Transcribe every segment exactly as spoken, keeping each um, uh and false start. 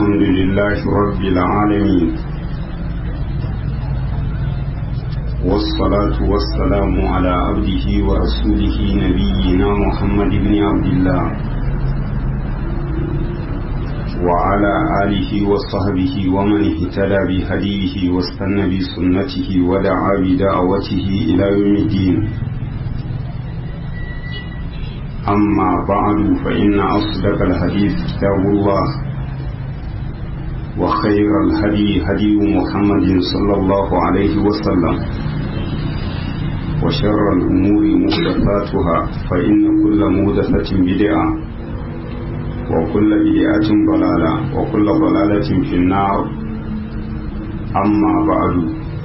الحمد لله رب العالمين والصلاة والسلام على عبده ورسوله نبينا محمد بن عبد الله وعلى آله وصحبه ومن اهتدى بهديه واستنى بسنته ودعا بدعوته إلى يوم الدين. أما بعد فإن أصدق الحديث كتاب الله وخير الهدي هدي محمد صلى الله عليه وسلم وشر الأمور محدثاتها فإن كل محدثة بدعة وكل بدعة ضلالة وكل ضلالة في النار. أما بعد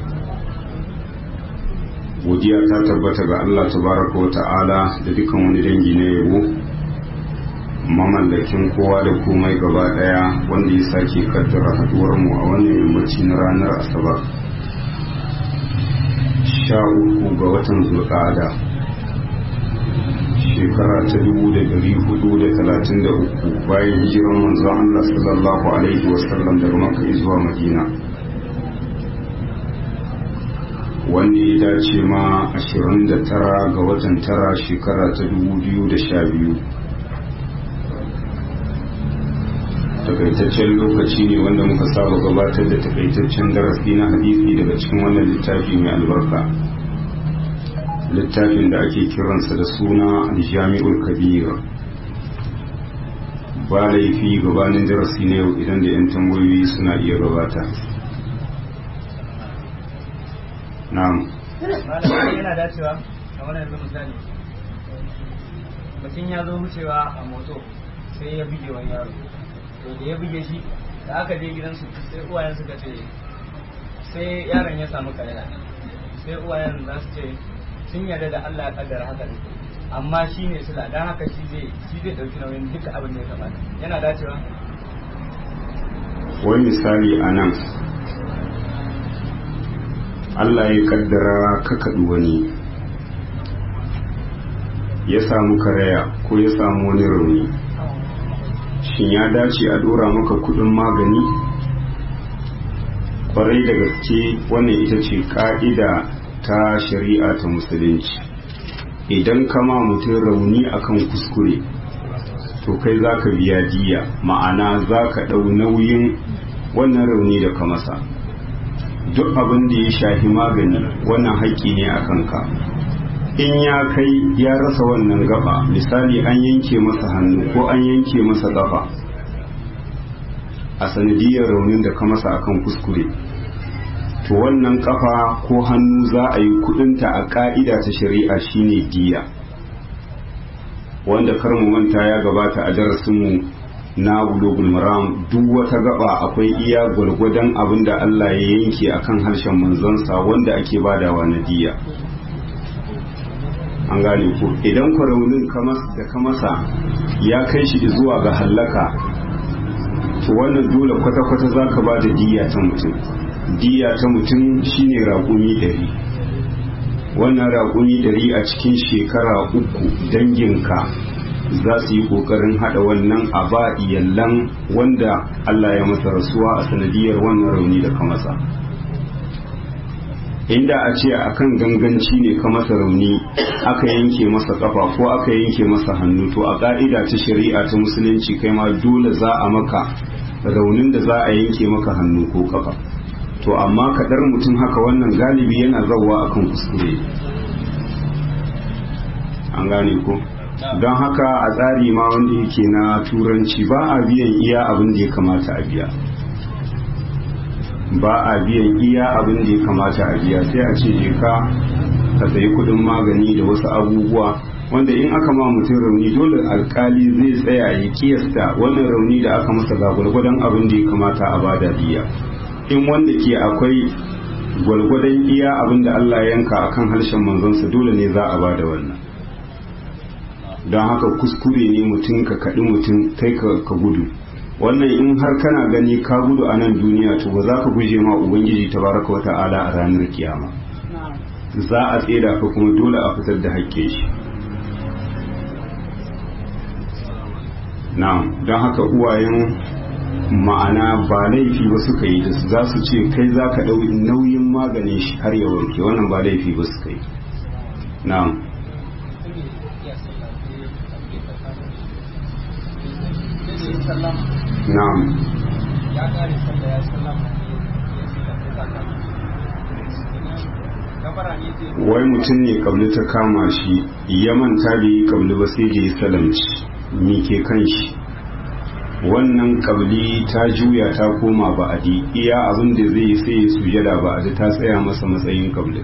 godiya ta tabbata ga Allah tabaraka wa ta'ala da dukkan wani dangi na yabo mamallakin kowa da komai gaba daya wanda ya sake kaddara haduwar mu a wannan yammaci na ranar asabar sha uku ga watan zulqa'ada shekara ta dubu da dari hudu da talatin da uku bayan hijiran manzon Allah sallallahu alaihi wasallam daga Makka zuwa Madina, wanda ya dace ma ashirin da tara ga watan tara shekara ta dubu biyu da sha biyu. Takaitaccen lokaci ne wanda muka saba gabatar da takaitaccen darasi na hadisi daga cikin wannan littafi mai albarka, littafin da ake kiransa da suna Al-Jami'ul Kabir. Ba laifi gabanin darasi na yau idan da 'yan tambayoyi suna iya gabata. Na'am. Yana dacewa kamar yanzu misali mutum ya zo wucewa a moto sai ya buge wani yaro, to da ya buge shi da aka je gidansu sai uwayen suka ce sai yaron ya samu karaya, sai uwayen za su ce sun yarda da Allah ya kaddara haka ne amma shi ne sila dan haka shi zai shi zai dauki nauyin duka abin da ya kamata. Yana dacewa wani misali a nan Allah ya kaddara ka kaɗu wani ya samu karaya ko ya samu wani rauni, shin ya dace a ɗora maka kuɗin magani? Kwarai da gaske wannan ita ce ƙa'ida ta shari'a ta musulunci. Idan kama mutum rauni akan kuskure to kai za ka biya diya, ma'ana za ka ɗau nauyin wannan rauni da ka masa. Duk abin da ya shafi magani wannan haƙƙi ne a kanka. In ya kai ya rasa wannan gaba, misali an yanke masa hannu ko an yanke masa gaba a sanadiyar raunin da ka masa akan kuskure, to wannan kafa ko hannu za a yi kudinta a ka'ida ta shari'a shine diya, wanda kar mu manta ya gabata a darasinmu na bulugul maram duk wata gaba akwai iya gwargwadon abin da Allah ya yanke akan harshen manzansa wanda ake badawa na diya. An gane ko idan kwaraunin da ka masa ya kai shi zuwa ga hallaka, to wannan dole kwata-kwata za ka ba da diya ta mutum. Diya ta mutum shine raƙumi ɗari. Wannan raƙumi ɗari a cikin shekara uku danginka za su yi ƙoƙarin haɗa wannan a ba iyallan wanda Allah ya masa rasuwa a sanadiyar wannan rauni da ka masa. Inda a ce a kan ganganci ne ka masa rauni aka yanke masa ƙafa ko aka yanke masa hannu, to a ƙa'ida ta shari'a ta musulunci kai ma dole za a maka raunin da za a yanke maka hannu ko ƙafa. To amma kaɗar mutum haka wannan galibi yana zauwa akan kuskure. An gane ko? Don haka a tsari ma wanda yake na turanci ba a biyan iya abin da ya kamata a biya, ba a biyan iya abin da ya kamata a biya sai a ce je ka ka sayi kudin magani da wasu abubuwa wanda in aka ma mutum rauni dole alkali zai tsaya ya kiyasta wannan rauni da aka masa ga gwargwadon abin da ya kamata a bada diya. In wanda ke akwai gwargwadon iya abin da Allah ya yanka akan harshen manzonsa dole ne za a bada wannan. Don haka kuskure ne mutum ka kaɗi mutum kai ka gudu, wannan in har kana gani ka gudu a nan duniya to ba za ka guje ma ubangiji tabaraka wa ta'ala a ranar kiyama. Za a tseda ka kuma dole a fitar da haƙƙin shi. Na'am, don haka uwayen ma'ana ba laifi ba suka yi da za su ce kai za ka ɗau nauyin maganin shi har ya warke, wannan ba laifi ba suka yi. na'am na'am wai mutum ne kabli ta kama shi ya manta da yi kabli ba sai da ya salamci mi ke kan shi, wannan kabli ta juya ta koma ba'adi, iya abin da zai yi sai ya sujada ba'adi ta tsaya masa matsayin kabli.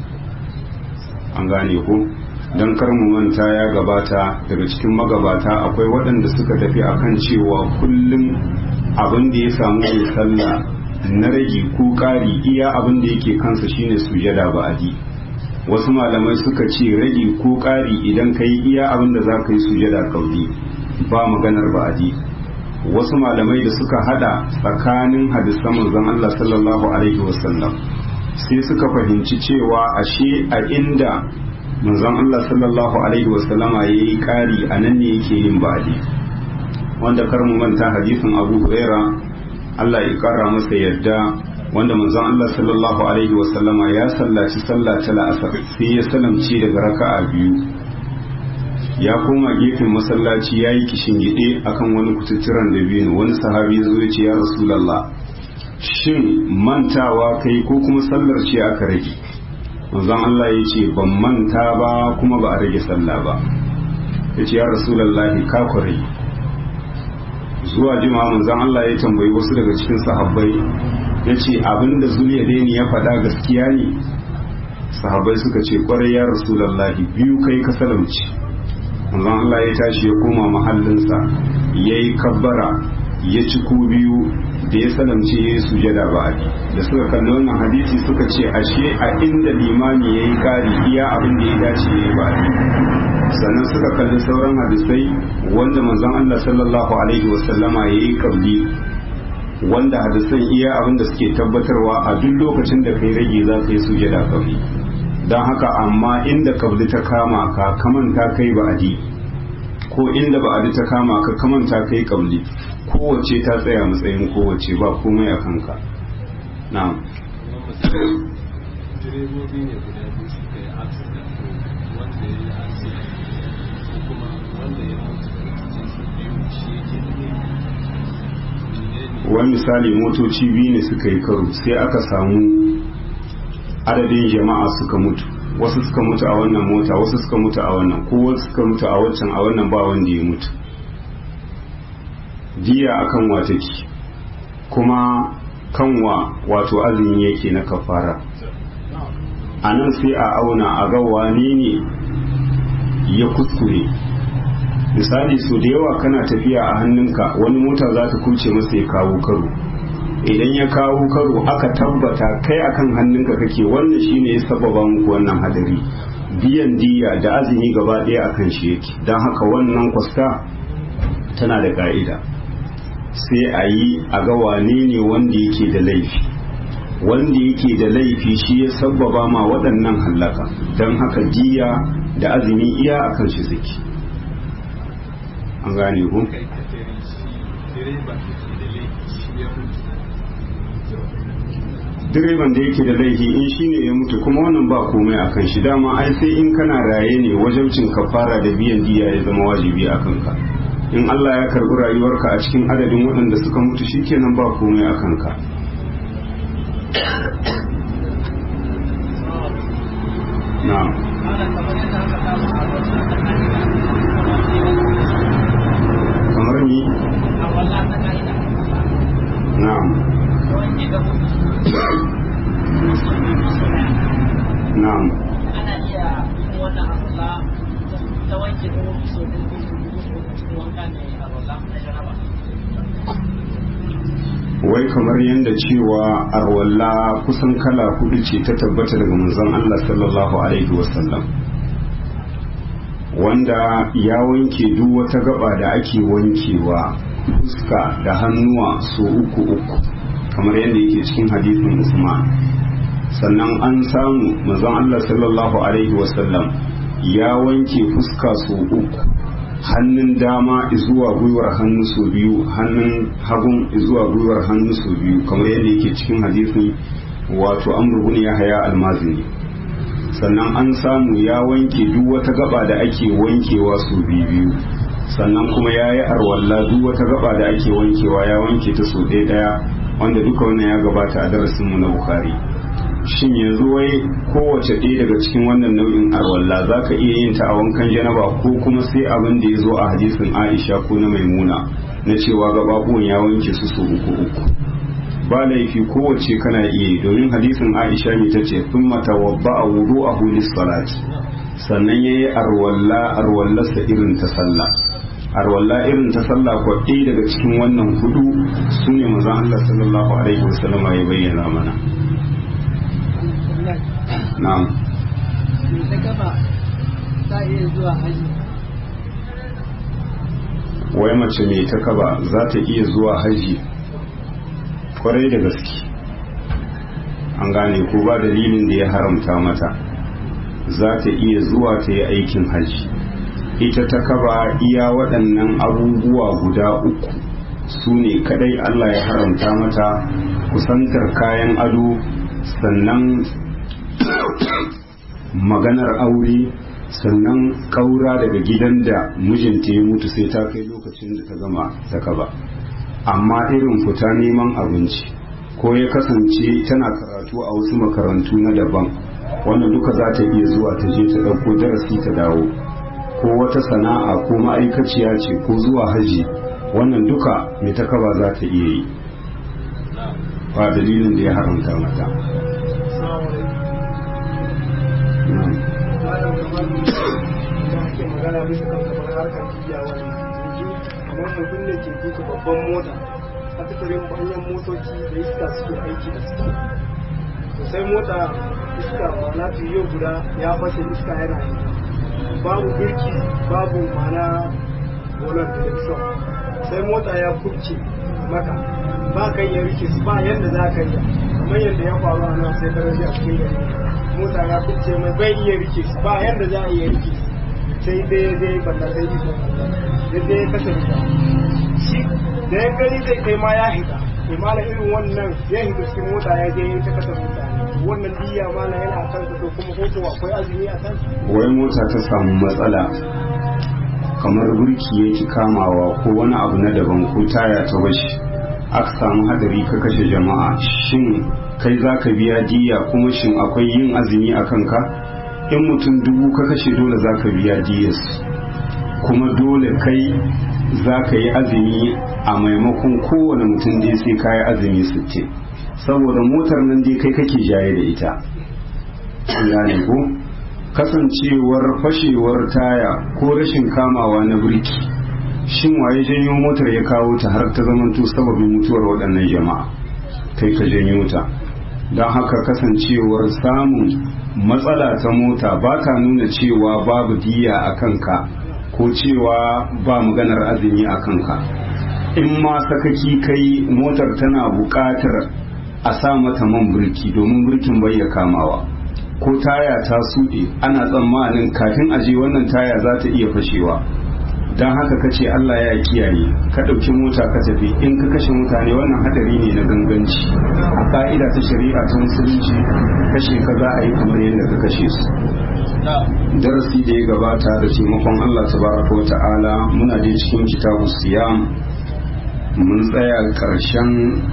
an gane ko don kar mu manta ya gabata daga cikin magabata akwai waɗanda suka tafi akan cewa kullum abin da ya samu mai sallah na rage ko ƙari iya abin da yake kansa shine sujada ba'adi. wasu malamai suka ce rage ko ƙari idan ka yi iya abin da za ka yi sujada kauli ba maganar ba'adi. wasu malamai da suka hada tsakanin hadisan manzon Allah sallallahu alaihi wasallam sai suka fahimci cewa ashe a inda manzon Allah sallallahu alaihi wasallama yayi ƙari a nan ne yake yin ba'adi, wanda kar mu manta hadisin Abu Huraira Allah ya kara masa yadda, wanda manzon Allah sallallahu alaihi wasallama ya sallaci sallah ta la'asar sai ya salamci daga raka'a biyu, ya koma gefen masallaci ya yi kishin gide akan wani kututturan da biyu. wani sahabi zo ya ce ya Rasulullah, shin mantawa kai ko kuma sallar ce aka rage? manzon Allah ya ce ban manta ba kuma ba a rage sallah ba. ya ce ya Rasulullah ka kware. zuwa jima manzon Allah ya tambayi wasu daga cikin sahabbai ya ce abinda Zuliyadaini ya faɗa gaskiya ne? sahabbai suka ce kwarai ya Rasulullah, biyu kai ka salamci. manzon Allah ya tashi ya koma mahallinsa ya yi kabbara ya ci ku biyu da ya salamce ya yi sujada ba'adi. da suka kalli wannan hadisi suka ce ashe a inda limami ya yi kari iya abin da ya dace ya yi ba'adi. sannan suka kalli sauran hadisai wanda manzon Allah sallallahu alaihi wasallama ya yi kabli, wanda hadisan iya abin da suke tabbatarwa a duk lokacin da kai rage za ka yi sujada kabli. don haka amma inda kabli ta kama ka kamanta kai ba'adi, ko inda ba'adi ta kama ka kamanta kai kabli, kowace ta tsaya matsayin kowace ba komai a kanka. na'am direbobi ne guda biyu suka yi accident, wanda ya yi accident ko kuma wanda ya mutu cikin su biyu shi yake da wani misali motoci biyu ne suka yi karo sai aka samu adadin jama'a suka mutu, wasu suka mutu a wannan mota wasu suka mutu a wannan, ko wasu suka mutu a waccan a wannan ba wanda ya mutu. diya akan wa take, kuma kanwa wato azumi yake na kafara. a nan sai a auna a ga wane ne ya kuskure. misali so da yawa kana tafiya a hannunka wani mota za ta kuce masa ya kawo karo, idan ya kawo karo aka tabbata kai akan hannunka kake, wannan shine ya sababa muku wannan hadari, biyan diya da azumi gaba ɗaya akan shi yake. don haka wannan kwasta tana da ka'ida, sai a yi a ga wane ne wanda yake da laifi. wanda yake da laifi shi ya sababa ma waɗannan hallaka, don haka diya da azumi iya akan shi suke. an gane ku? direban da yake da laifi in shi ne ya mutu kuma wannan ba komai a kan shi, dama ai sai in kana raye ne wajabcin kafara da biyan diya ya zama wajibi a kanka. in Allah ya karbi rayuwarka a cikin adadin waɗanda suka mutu shikenan ba komai a kanka. na'am kamar ni na'am na'am ana iya yin wannan Allah ta wanke da wani so da cikin wanka ne a Allah na jaraba. wai kamar yadda cewa arwalla kusan kala hudu ce ta tabbata daga manzon Allah sallallahu alaihi wasallam, wanda ya wanke duk wata gaba da ake wankewa, fuska da hannuwa so uku uku kamar yadda yake cikin hadisin Usman. sannan an samu manzon Allah sallallahu alaihi wasallam ya wanke fuska so uku, hannun dama zuwa gwiwar hannu sau biyu, hannun hagun zuwa gwiwar hannu sau biyu, kamar yadda yake cikin hadisin wato Amr ibn Yahya al-Mazini. Sannan an samu ya wanke duk wata gaba da ake wankewa sau biyu, sannan kuma ya yi arwalla duk wata gaba da ake wankewa ya wanke ta sau ɗaya ɗaya, wanda duka wannan ya gabata a darasinmu na Bukhari. Shin yanzu wai kowace ɗaya daga cikin wannan nau'in arwalla za ka iya yin ta a wankan janaba, ko kuma sai abin da ya zo a hadisin Aisha ko na Maimuna na cewa gababuwan ya wanke su su uku uku? Ba laifi kowace kana iya yi, domin hadisin Aisha mai ta ce sun mata wabba a wudu a hulis salati, sannan ya yi arwalla arwallarsa irin ta sallah. Arwalla irin ta sallah ko ɗaya daga cikin wannan hudu su ne manzon Allah sallallahu alaihi wasallama ya bayyana mana. Na'am. Ta gaba za a iya zuwa haji. Wai mace mai ta kaba za ta iya zuwa haji? Kwarai da gaske. An gane ko ba dalilin da ya haramta mata. Za ta iya zuwa ta yi aikin haji. Ita ta kaba iya waɗannan abubuwa guda uku su ne kadai Allah ya haramta mata: kusantar kayan ado, sannan maganar aure, sannan kaura daga gidan da mijinta ya mutu sai ta kai lokacin da ta gama ta kaba. Amma irin fita neman abinci ko ya kasance tana karatu a wasu makarantu na daban, wannan duka za ta iya zuwa ta je ta ɗauko darasi ta dawo, ko wata sana'a ko ma'aikaciya ce ko zuwa haji, wannan duka mai ta kaba za ta iya yi, ba dalilin da ya haramta mata. magana bisa kan kamar harkar jiya wani kamar mutum da ke duka babban mota a tattarin manyan motoci da iska suke aiki da su, to sai mota iska mana tuyo guda ya fashe, iska yana yi babu birki babu mana gonar da ya sai mota ya kubce maka, ba kai ya rike su ba yadda za ka yi, kamar yadda ya faru a nan sai daraja a cikin gari, mota ya kubce mai bai iya rike su ba yadda za a iya rike su, sai dai zai balla sai yi sai dai ya kashe rika shi da ya gani zai kai ma ya hita, kai mala irin wannan ya hita cikin mota ya je ta kashe mutane, wannan diya mala yana a kansa, to kuma hoto akwai azumi a kansa. Wai mota ta samu matsala kamar burki yake kamawa ko wani abu na daban ko taya ta washe, aka samu hadari ka kashe jama'a, shin kai za ka biya diya? Kuma shin akwai yin azumi a kanka? In mutum dubu ka kashe dole za ka biya diyas, kuma dole kai za ka yi azumi a maimakon kowane mutum dai sai ka yi azumi sittin, saboda motar nan dai kai kake jaye da ita. Gane ko? Kasancewar fashewar taya ko rashin kamawa na birki, shin waye janyo motar ya kawo ta har ta zamanto sababin mutuwar waɗannan jama'a? Kai ka janyo ta. Don haka kasancewar samun matsala ta mota ba ta nuna cewa babu diya a kanka ko cewa ba maganar azumi a kanka. In ma sakaki kai, motar tana buƙatar a sa mata man birki domin birkin bai ya kamawa, ko taya ta suɗe ana tsammanin kafin aje wannan taya za ta iya fashewa, don haka ka ce Allah ya kiyaye ka ɗauki mota ka tafi, in ka kashe mutane wannan hadari ne na ganganci. A ka'ida ta shari'a ta musulunci kashe ka za a yi kamar yadda ka kashe su. Darasi da ya gabata da taimakon Allah tabaraka wa ta'ala muna je cikin kitabu siyam, mun tsaya ƙarshen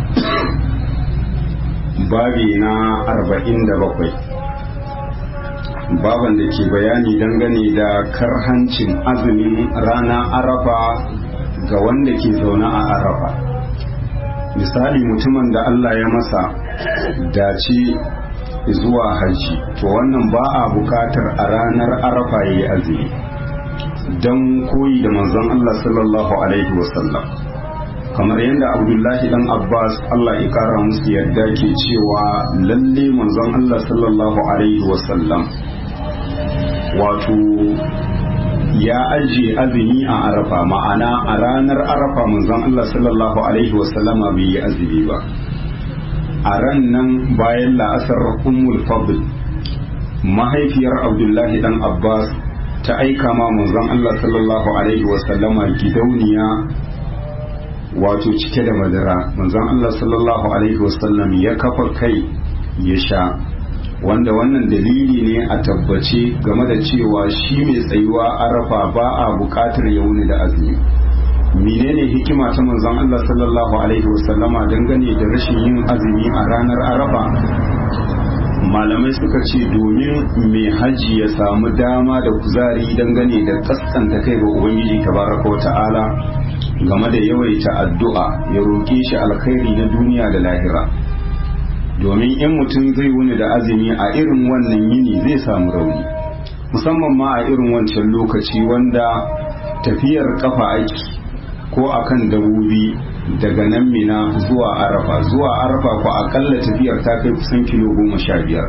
babi na arba'in da bakwai, baban da ke bayani dangane da karhancin azumin rana arafa ga wanda ke zaune a arafa. Misali mutumin da Allah ya masa dace zuwa haji, to wannan ba a bukatar a ranar arafa ya yi azumi, don koyi da manzon Allah sallallahu alaihi wasallam, kamar yadda Abdullahi dan Abbas Allah ya kara musu yadda ke cewa lalle manzon Allah sallallahu alaihi wasallam wato ya ajiye azumi a arafa, ma'ana a ranar arafa manzon Allah sallallahu alaihi wasallama bai yi azumi ba. A ran nan bayan la'asar ummul fadl mahaifiyar Abdullahi dan Abbas ta aika ma manzon Allah sallallahu alaihi wasallama gidauniya wato cike da madara. Manzon Allah sallallahu alaihi wasallam ya kafa kai ya sha, wanda wannan dalili ne a tabbace game da cewa shi mai tsayuwa arafa ba a bukatar ya wuni da azumi. menene hikima ta manzon Allah sallallahu alaihi wasallama dangane da rashin yin azumi a ranar arafa? Malamai suka ce domin mai haji ya samu dama da kuzari dangane da kaskanta kai ga ubangiji tabaraka wa ta'ala game da yawaita addu'a, ya roƙe shi alkhairi na duniya da lahira. Domin in mutum zai wuni da azumi a irin wannan yini zai samu rauni, musamman ma a irin wancan lokaci wanda tafiyar kafa aiki ko akan dabobi daga nan mina zuwa arafa zuwa arafa ko akalla tafiyar ta kai kusan kilo goma sha biyar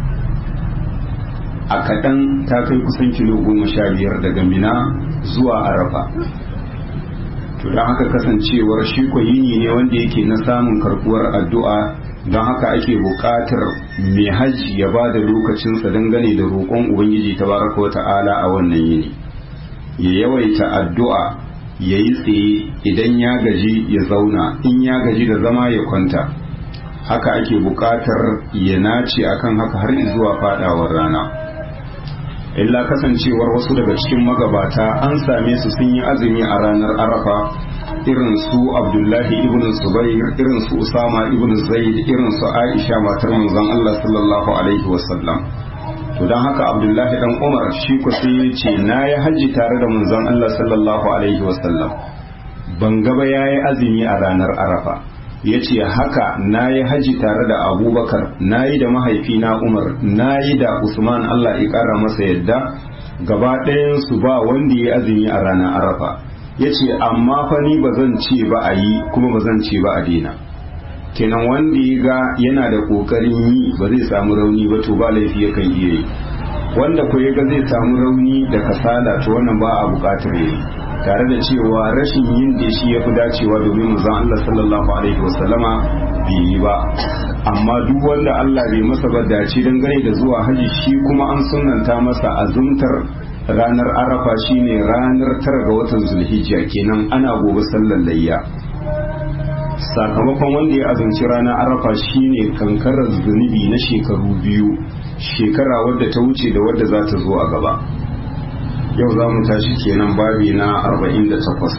a kaɗan ta kai kusan kilo goma sha biyar daga mina zuwa arafa. To don haka kasancewar shi ko yini ne wanda yake na samun karbuwar addu'a, don haka ake buƙatar mai hajji ya ba da lokacinsa dangane da roƙon ubangiji tabaraka wa ta'ala a wannan yini, ya yawaita addu'a, ya yi tsaye, idan ya gaji ya zauna, in ya gaji da zama ya kwanta. Haka ake buƙatar ya nace akan haka har zuwa faɗawar rana. Illa kasancewar wasu daga cikin magabata an same su sun yi azumi a ranar arafa, irin su abdullahi ibn zubair, irin su usama ibn zaid, irin su aisha matar manzon Allah sallallahu alaihi wasallam. To don haka abdullahi dan umar shi ku sai ya ce na yi hajji tare da manzon Allah sallallahu alaihi wasallam, ban gaba ya yi azumi a ranar arafa. Ya ce haka na yi hajji tare da abubakar, na yi da mahaifina umar, na yi da usman Allah ya kara masa yadda, gaba ɗayansu ba wanda ya azumi a ranar arafa. Ya ce amma fa ni ba zan ce ba a yi kuma ba zan ce ba a daina. Kenan wanda ya ga yana da kokarin yi ba zai samu rauni ba, to ba laifi yakan iya yi. Wanda ko ya ga zai samu rauni da kasala, to wannan ba a bukatar yi, tare da cewa rashin yin da shi ya fi dacewa, domin manzon Allah sallallahu alaihi wasallama bai yi ba. Amma duk wanda Allah bai masa ba dace dangane da zuwa haji, shi kuma an sunnanta masa azumtar ranar arafa, shine ranar tara ga watan zulhijja, kenan ana gobe sallar layya. Sakamakon wanda ya azumci ranar arafa shine kankarar zunubi na shekaru biyu, shekara wadda ta wuce da wadda za ta zo a gaba. Yau za mu tashi kenan babi na arba'in da takwas.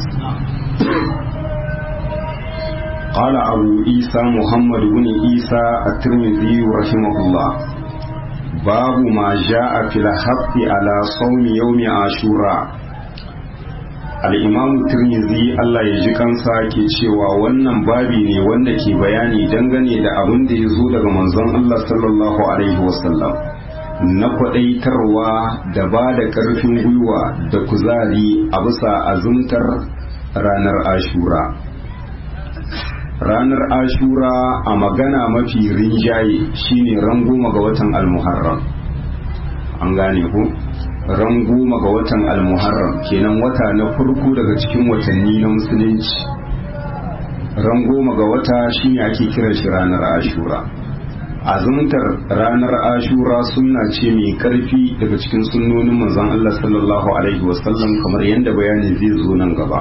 قال أبو عيسى محمد بن عيسى الترمذي رحمه الله باب ما جاء في الحث على صوم يوم عاشوراء. Al'imamu Tirmidhi Allah ya ji kansa ke cewa wannan babi ne wanda ke bayani dangane da abin da ya zo daga manzon Allah sallallahu Alaihi wasallam na kwaɗaitarwa da ba da ƙarfin gwiwa da kuzari a bisa azumtar ranar Ashura. Ranar Ashura a magana mafi rinjaye shine ran goma ga watan Al-Muharram. An gane ku? Ran goma ga watan Al-Muharram kenan wata na farko daga cikin watanni na musulunci. Ran goma ga wata shine ake kiran shi ranar Ashura. Azumtar ranar Ashura sunna ce mai karfi daga cikin sunnonin manzon Allah sallallahu alaihi wasallam, kamar yadda bayani zai zo nan gaba.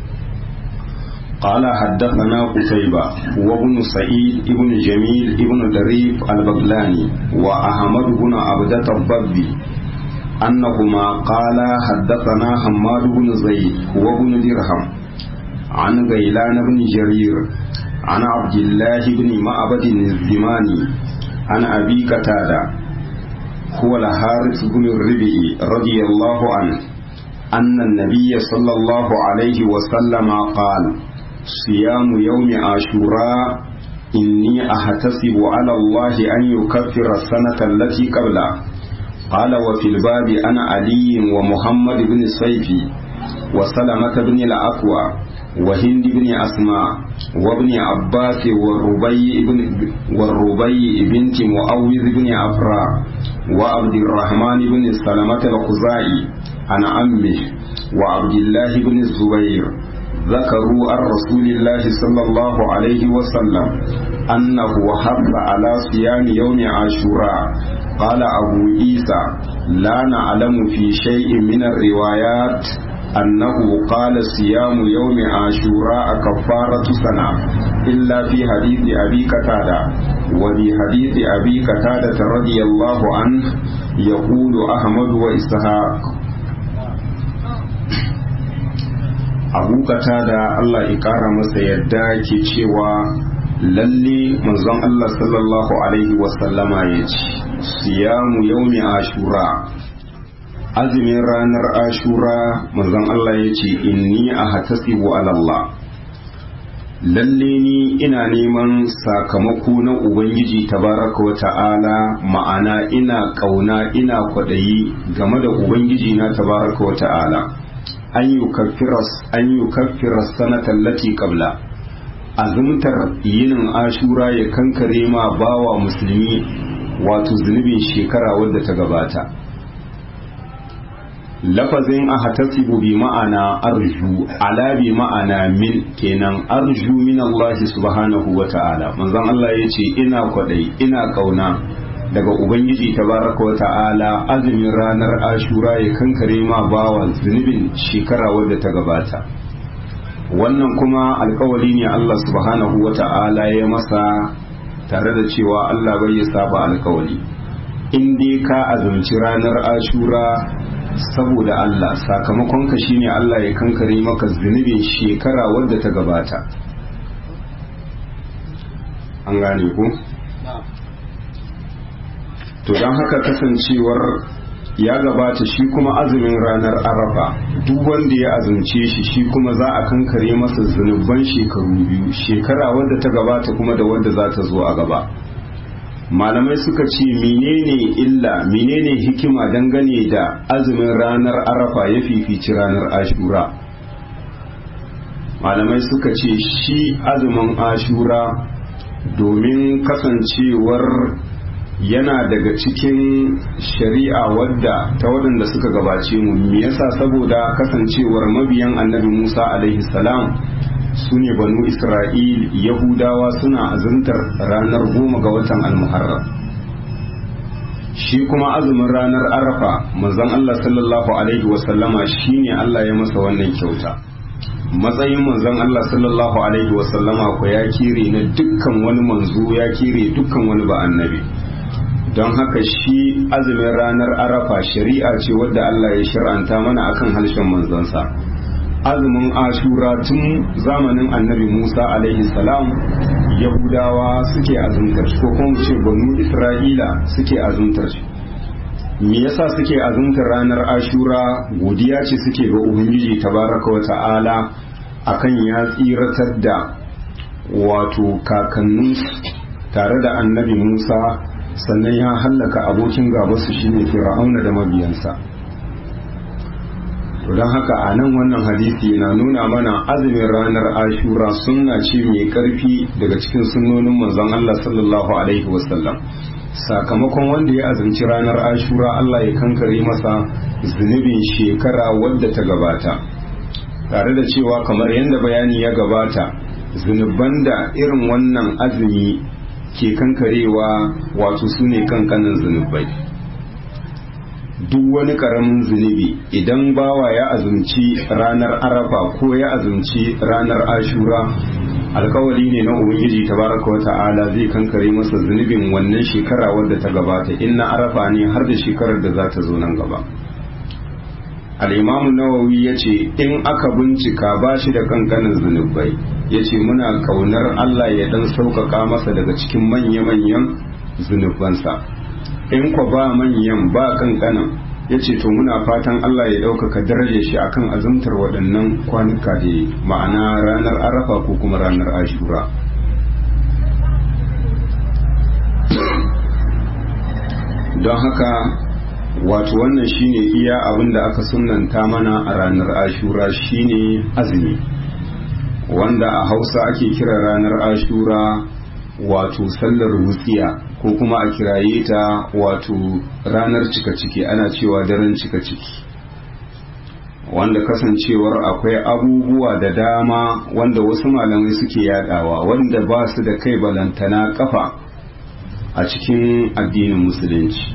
قال حدثنا قتيبة وابن سعيد ابن جميل ابن دريف البغلاني وأحمد بن عبدة الضبي أنهما قال حدثنا حماد بن زيد وابن درهم عن غيلان بن جرير عن عبد الله بن معبد الزماني عن أبي قتادة هو الحارث بن الربيع رضي الله عنه أن النبي صلى الله عليه وسلم قال صيام يوم عاشوراء إني أحتسب على الله أن يكفر السنة التي قبله. قال وفي الباب أنا علي ومحمد بن سيفي وسلمة بن الأكوى وهند بن أسماء وابن عباس والربيع بن والربيع بنت معوذ بن أفراء وعبد الرحمن بن سلمة الخزاعي عن عمه وعبد الله بن الزبير ذكروا عن رسول الله صلى الله عليه وسلم أنه حث على صيام يوم عاشوراء قال أبو عيسى لا نعلم في شيء من الروايات أنه قال صيام يوم عاشوراء كفارة سنة إلا في حديث أبي قتادة وبحديث أبي قتادة رضي الله عنه يقول أحمد وإسحاق. Abu Qatada Allah ya kara masa yadda ke cewa lalle manzon Allah sallallahu alaihi wasallama ya ce siyamu yaumi ashura, azumin ranar ashura manzon Allah ya ce inni ahtasibu ala Allah, lalle ni ina neman sakamako na ubangiji tabaraka wa ta'ala, ma'ana ina kauna ina kwadayi game da ubangiji na tabaraka wa ta'ala an yukaffiras an yukaffiras sanatan lati qabla, azumtar yinin ashura ya kankare ma bawa musulmi wato zunubin shekara wadda ta gabata. Lafazin ahtasibu bi ma'ana arju, ala bi ma'ana min, kenan arju min Allah subhanahu wa ta'ala. Manzon Allah ya ce ina kwadai ina kauna daga ubangiji tabaraka wa ta'ala azumin ranar ashura ya kankare ma bawa zunubin shekara wadda ta gabata. Wannan kuma alkawari ne Allah subhanahu wa ta'ala ya masa, tare da cewa Allah bai saba alkawari. In dai ka azumci ranar ashura saboda Allah, sakamakon ka shine Allah ya kankare maka zunubin shekara wadda ta gabata. An gane ku? To don haka kasancewar ya gabata shi kuma azumin ranar arafa, duk wanda ya azumce shi shi kuma za a kankare masa zunuban shekaru biyu, shekara wadda ta gabata kuma da wadda za ta zo a gaba. Malamai suka ce menene illa menene hikima dangane da azumin ranar arafa ya fifici ranar ashura. Malamai suka ce shi azumin ashura domin kasancewar yana daga cikin shari'a wadda ta waɗanda suka gabace mu. Me yasa? saboda kasancewar mabiyan annabi Musa alaihi salam su ne banu Isra'il, Yahudawa suna azumtar ranar goma ga watan al-Muharram. Shi kuma azumin ranar Arafa manzon Allah sallallahu alaihi wasallama shine Allah ya masa wannan kyauta. Matsayin manzon Allah sallallahu alaihi wasallama ko ya kire na dukkan wani manzo, ya kire dukkan wani ba annabi. Don haka shi azumin ranar arafa shari'a ce wadda Allah ya shir'anta mana akan harshen manzansa. Azumin ashura tun zamanin annabi Musa alaihi salam Yahudawa suke azumtar shi, ko kuma ce banu Isra'ila suke azumtar shi. Me yasa suke azumtar ranar ashura? Godiya ce suke ga Ubangiji tabaraka wa ta'ala akan ya tsiratar da wato kakannin tare da annabi Musa, sannan ya hallaka abokin gabasu shine Fir'auna da mabiyansa. To don haka a nan wannan hadisi na nuna mana azumin ranar ashura sunna ce mai karfi daga cikin sunnonin manzon Allah sallallahu alaihi wasallam. Sakamakon wanda ya azumci ranar ashura Allah ya kankare masa zunubin shekara wadda ta gabata, tare da cewa kamar yadda bayani ya gabata, zunuban da irin wannan azumi ke kankarewa wato su ne kankanin zunubai. Duk wani karamin zunubi idan bawa ya azumci ranar arafa ko ya azumci ranar ashura, alkawari ne na ubangiji tabaraka wa ta'ala zai kankare masa zunubin wannan shekara wadda ta gabata, in na arafa ne har da shekarar da za ta zo nan gaba. Al-Imam Nawawi ya ce in aka bincika ba shi da kankanin zunubai, ya ce muna kaunar Allah ya dan sauƙaƙa masa daga cikin manya-manyan zunubansa. In kwa ba manyan ba kankanin, ya ce to muna fatan Allah ya ɗaukaka darajar shi akan azumtar waɗannan kwanuka da ma'ana ranar arafa ko kuma ranar ashura. Don haka wato wannan shine iya abin da aka sunanta mana a ranar ashura shine azumi, wanda a hausa ake kira ranar ashura wato sallar wutsiya, ko kuma a kiraye ta wato ranar cika ciki, ana cewa daren cika ciki, wanda kasancewar akwai abubuwa da dama wanda wasu malamai suke yadawa wanda ba su da kai balantana kafa a cikin addinin musulunci.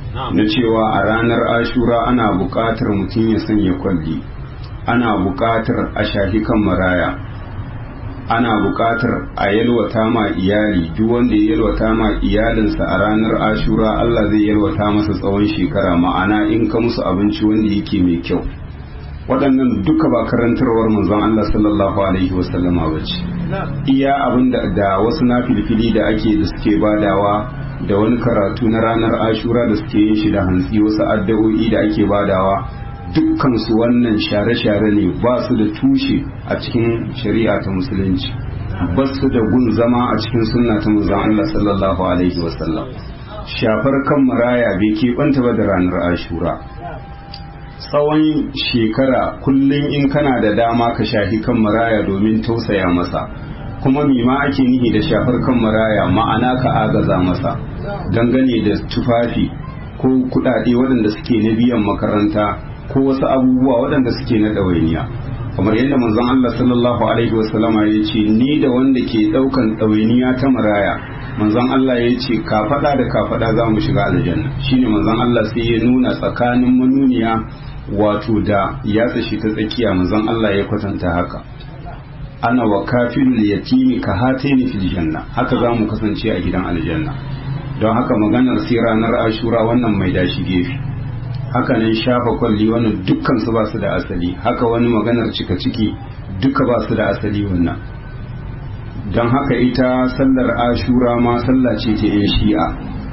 na cewa a ranar ashura ana buƙatar mutum ya sanya kwalli, ana buƙatar a shahi kan maraya, ana buƙatar a yalwata ma iyali. Duk wanda ya yalwata ma iyalinsa a ranar ashura Allah zai yalwata masa tsawon shekara, ma'ana in ka musu abinci wanda yake mai kyau. Waɗannan duka ba karantarwar manzon Allah sallallahu alaihi wasallama ba ce. Iya abin da wasu na filfili da ake da suke badawa da wani karatu na ranar ashura da suke yin shi da hantsi, wasu addu'o'i da ake badawa, dukkan su wannan share-share ne, ba su da tushe a cikin shari'a ta musulunci, ba su da gun zama a cikin sunna ta manzon Allah sallallahu alaihi wasallam. Shafar kan maraya bai keɓanta ba da ranar ashura. Tsawon shekara kullum in kana da dama ka shahi kan maraya domin tausaya masa. Kuma mima ake nihi da shafar kan maraya, ma'ana ka agaza masa dangane da tufafi ko kudade waɗanda suke na biyan makaranta ko wasu abubuwa waɗanda suke na ɗawainiya, kamar yadda manzon Allah sallallahu alaihi wasallama ya ce ni da wanda ke ɗaukan ɗawainiya ta maraya, manzon Allah ya ce kafaɗa da kafaɗa za mu shiga aljanna. Shine manzon Allah sai ya nuna tsakanin manuniya wato da yatsa shi ta tsakiya, manzon Allah ya kwatanta haka, ana wa kafilul yatimi ka hataini fil janna, haka za mu kasance a gidan aljanna. Don haka maganar sai ranar ashura wannan mai dashi gefe, haka nan shafa kwalli wannan dukkan su ba su da asali, haka wani maganar cika ciki duka ba su da asali wannan. Don haka ita sallar ashura ma sallah ce ta yan shi'a,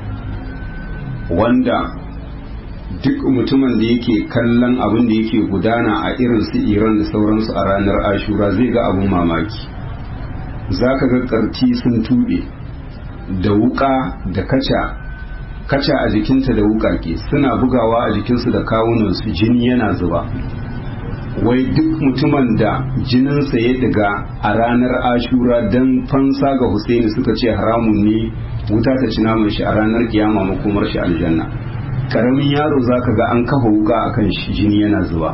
wanda duk mutumin da yake kallon abin da yake gudana a irin su Iran da sauransu a ranar ashura zai ga abun mamaki. Za ka ga karti sun tuɓe da wuka da kaca kaca a jikinta da wukake suna bugawa a jikinsu da kawunansu, jini yana zuba. Wai duk mutumin da jininsa ya diga a ranar ashura don fansa ga Husaini suka ce haramun ne wuta ta ci naman shi a ranar kiyama makomar shi aljanna. Karamin yaro zaka ga an kafa wuka akan shi jini yana zuba.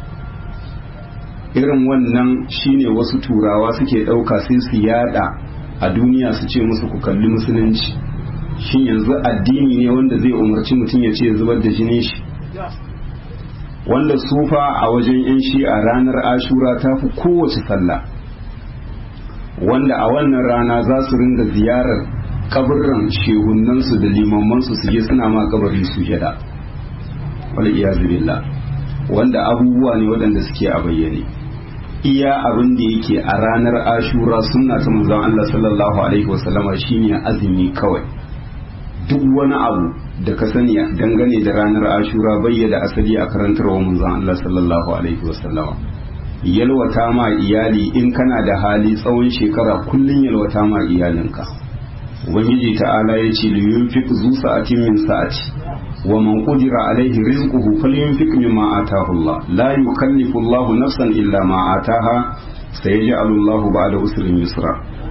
Irin wannan shine wasu turawa suke ɗauka sai su yada a duniya su ce musu ku kalli musulunci. Shin yanzu addini ne wanda zai umarci mutum ya ce zubar da jinin shi? Wanda sufa a wajen yan shi a ranar ashura ta fi kowace sallah, wanda a wannan rana za su ringa ziyarar kaburran shehunansu da limamansu su je suna ma kabari su jada, wal iyazu billah, wanda abubuwa ne waɗanda suke a bayyane. Iya abin da yake a ranar ashura sunna ta manzon Allah sallallahu alaihi wasallama shine azumi kawai. Duk wani abu da ka sani dangane da ranar ashura bayyana asali a karantarwa manzon Allah sallallahu alaihi wasallama. Yalwata ma iyali in kana da hali tsawon shekara kullun yalwata ma iyalinka. Ubangiji ta'ala ya ce li yunfiq zu sa'atin min sa'ati wa man qudira alaihi rizquhu falyunfiq mimma ataahu Allah la yukallifu Allahu nafsan illa ma ataaha sayaj'alu Allahu ba'da usrin yusra.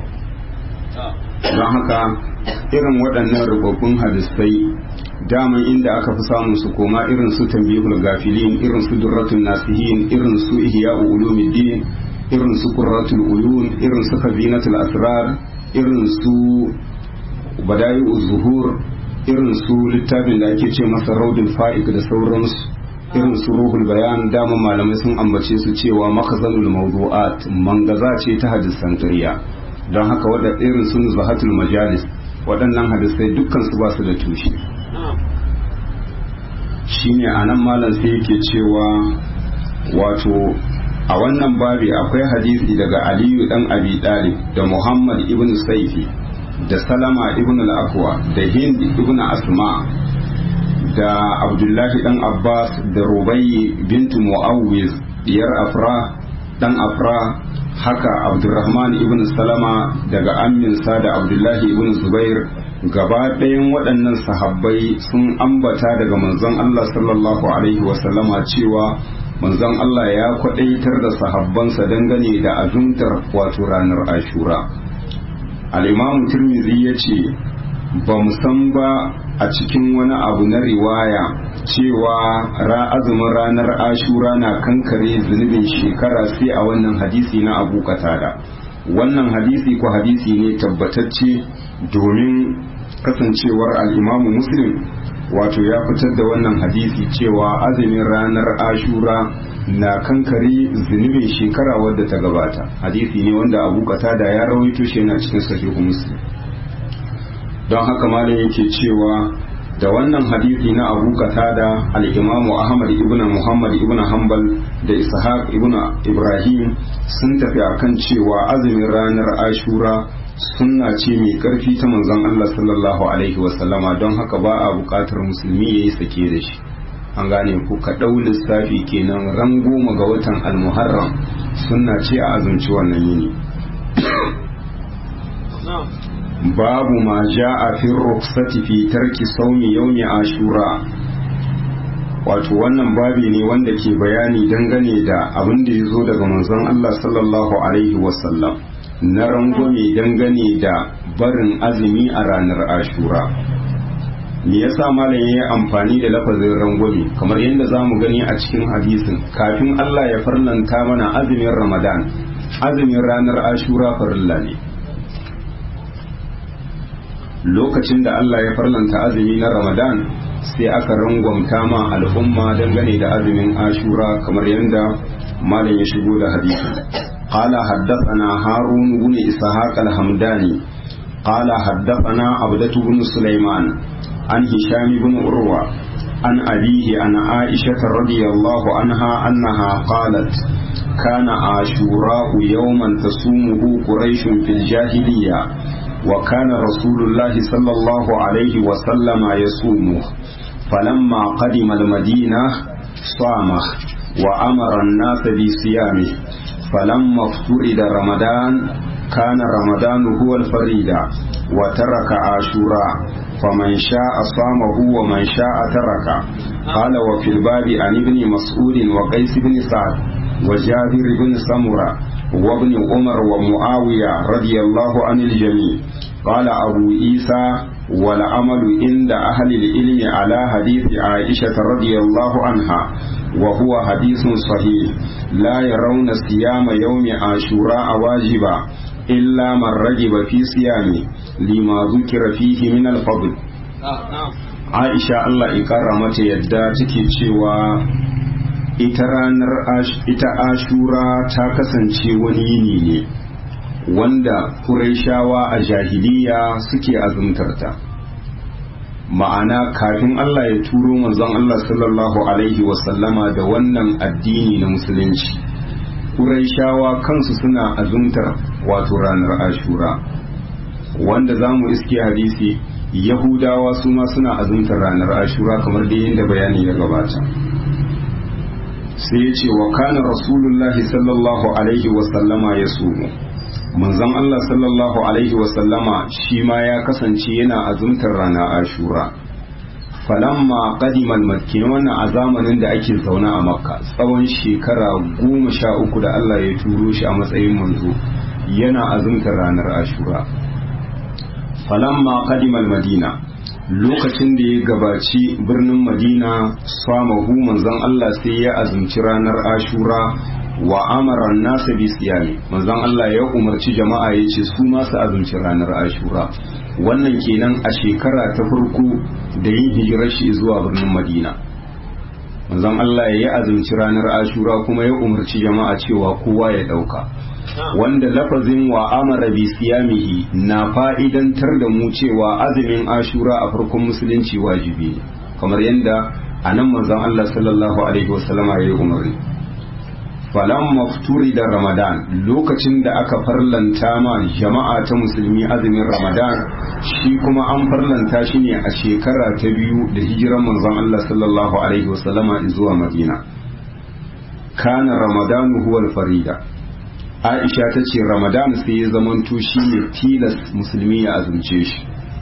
Don haka irin waɗannan rubabbun hadisai daman inda aka fi samun su koma irin su tambihul gafilin, irin su durratun nasihin, irin su ihya'u ulumuddin, irin su qurratul uyun, irin su khazinatul asrar, irin su bada'i'uz zuhur, irin su littafin da ake ce masa raudul fa'iq da sauransu, irin su ruhul bayan. Daman malamai sun ambace su cewa makazanul mawdu'at, mangaza ce ta hadisan ƙarya. Don haka waɗanda irin su zahatul majalis, waɗannan hadisai dukkan su ba su da tushe. Shine anan malam sai yake cewa wato a wannan babi akwai hadisi daga Aliyu dan Abi Talib da Muhammad ibn Saifi da Salama ibn al-Aqwa da Hind ibn Asma da Abdullahi dan Abbas da Rubayyi bint Muawwiz diyar Afra dan Afra, haka Abdurrahman ibn Salama daga amminsa da Abdullahi ibn Zubair. Gaba ɗayan waɗannan sahabbai sun ambata daga manzon Allah sallallahu alaihi wasallama cewa manzon Allah ya kwaɗaitar da sahabbansa dangane da azumtar wato ranar Ashura. Al-Imam Tirmidhi ya ce ba mu san ba a cikin wani abu na riwaya cewa ra azumin ranar Ashura na kankare zunubin shekara sai a wannan hadisi na Abu Qatada. Wannan hadisi ko hadisi ne tabbatacce, domin kasancewar al'imamu Muslim wato ya fitar da wannan hadisi cewa azumin ranar ashura na kankare zunubin shekara wadda ta gabata. Hadisi ne wanda Abu Qatada ya rawaito shi yana cikin sahihu Muslim. Don haka malam yake cewa da wannan hadisi na Abu Qatada, al-Imam Ahmad ibn Muhammad ibn Hanbal da Ishaq ibn Ibrahim sun tafi akan cewa azumin ranar Ashura sunna ce mai karfi ta manzon Allah sallallahu alaihi wasallama, don haka ba a bukatar musulmi yayi sake da shi. An gane ku ka dau lissafi kenan ran goma ga watan al-Muharram sunna ce a azumci wannan yini. babu ma ja'a fi rukhsati fi tarki sawmi yawmi ashura. Wato wannan babi ne wanda ke bayani dangane da abin da ya zo daga manzon Allah sallallahu alaihi wasallam na rangwame dangane da barin azumi a ranar ashura. Me yasa malam yayi amfani da lafazin rangwame? Kamar yadda zamu gani a cikin hadisin, kafin Allah ya farlanta mana azumin Ramadan, azumin ranar ashura farilla ne. Lokacin da Allah ya farlanta azumi na Ramadan sai aka rangwamta ma al'umma dangane da azumin ashura, kamar yadda malam ya shigo da hadisi. Qala haddathana Harun ibn Ishaq al-Hamdani qala haddathana Abdatu ibn Sulaiman an Hisham ibn Urwa an abihi an Aisha radhiyallahu anha annaha qalat kana ashura yawman tasumuhu quraish fil jahiliyyah وكان رسول الله صلى الله عليه وسلم يصومه فلما قدم المدينة صامه وأمر الناس بصيامه فلما افترض رمضان كان رمضان هو الفريضة وترك عاشوراء فمن شاء صامه ومن شاء ترك. قال وفي الباب عن ابن مسعود وقيس بن سعد وجابر بن سمرة وابن عمر ومعاوية رضي الله عن الجميع. قال أبو عيسى والعمل عند أهل العلم على حديث عائشة رضي الله عنها وهو حديث صحيح لا يرون صيام يوم عاشوراء واجبا إلا من رغب في صيامه لما ذكر فيه من الفضل. عائشة الله إكرمت يدا take cewa ita ranar ita ashura ta kasance wani yini ne wanda Qurayshawa a jahiliya suke azumtarta. Ma'ana kafin Allah ya turo manzon Allah sallallahu alaihi wasallama da wannan addini na musulunci, Qurayshawa kansu suna azumtar wato ranar ashura, wanda za mu iske hadisi Yahudawa su ma suna azumtar ranar ashura kamar da yadda bayani ya gabata. Sai ya ce wa kana rasulullahi sallallahu alaihi wasallama ya sumu, manzon Allah sallallahu alaihi wasallama shi ma ya kasance yana azumtar rana ashura. Falamma qadimal makki, wannan a zamanin da ake zaune a makka tsawon shekara goma sha uku da Allah ya turo shi a matsayin manzo, yana azumtar ranar ashura. Falamma qadimal madina, lokacin da ya gabaci birnin madina, samahu manzon Allah sai ya azumci ranar ashura wa amara nasa bi siyami, manzon Allah ya umarci jama'a ya ce su ma su azumci ranar ashura. Wannan kenan a shekara ta farko da yin hijirar shi zuwa birnin madina, manzon Allah ya azumci ranar ashura kuma ya umarci jama'a cewa kowa ya dauka, wanda lafazin wa amara bi siyamihi na fa'idantar da mu cewa azumin ashura a farkon musulunci wajibi ne, kamar yadda a nan manzon Allah sallallahu alaihi wasallama ya yi umarni. Falan mafturi da Ramadan, lokacin da aka farlanta ma jama'a ta musulmi azumin Ramadan, shi kuma an farlanta shi ne a shekara ta biyu da hijiran manzon Allah sallallahu alaihi wasallama zuwa Madina. Kana Ramadanu huwa farida. Aisha ta ce Ramadan sai ya zamanto shi ne tilas musulmi ya azumce shi.